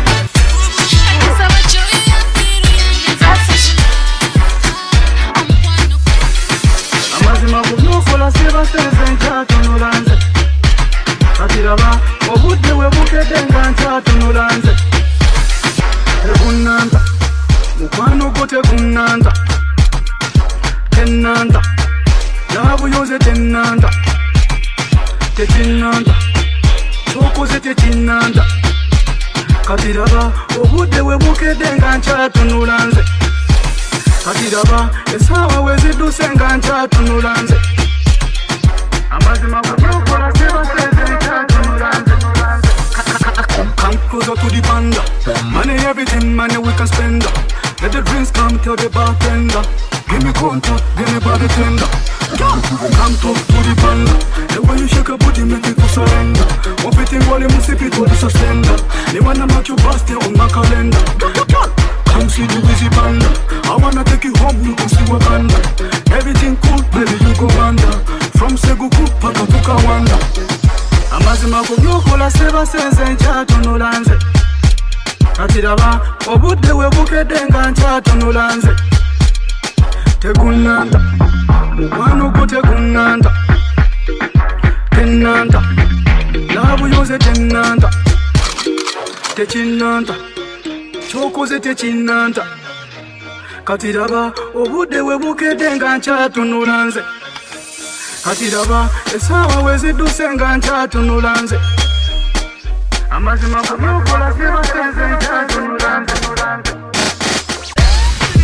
amazima kunukola sebasenze nkyatunulanze katiraba obudde we bukedde nga nkyatunulanze tegunnanta mukwano gwo tegunnanta tennanta nabuyoze tennanta tekinnanta kyokoze tekinnanta katiraba obudde we bukedde nga nkyatunulanze katiraba esaawa wezidduse nga nkyatunulanze amazima kunukola sebasenze nkyatunulanze. Come closer to the banda. Money everything, money we can spend. Let the drinks come, tell the bartender. Give me contact, give me body tender. Come talk to the banda. The way you shake a booty make it to surrender. One fitting wall, you must be to the suspender. They wanna make you bust on my calendar. Come see the busy banda. I wanna take you home, you can see Wakanda. Everything cool, baby you go under. From Seguku, Paka to Kawanda. amazima kubyukola sebasenze nkyatunulanze katiraba obudde we bukedde nga nkyatunulanze tegunnanta mukwano gwo tegunnanta tennanta nabuyoze tennanta tekinnanta kyokoze tekinnanta katiraba obudde we bukedde nga nkyatunulanze katiraba esaawa wezidduse nga nkyatunulanze amazima kubyukola sebasenze nkyatunulanze.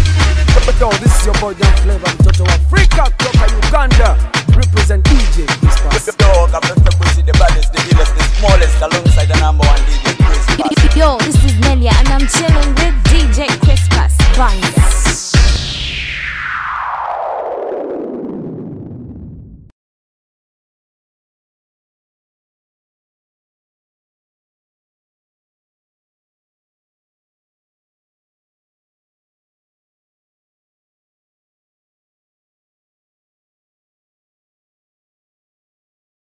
Yo, this is your boy Young Flavor, Mtoto wa Africa, kutoka Uganda, represent D J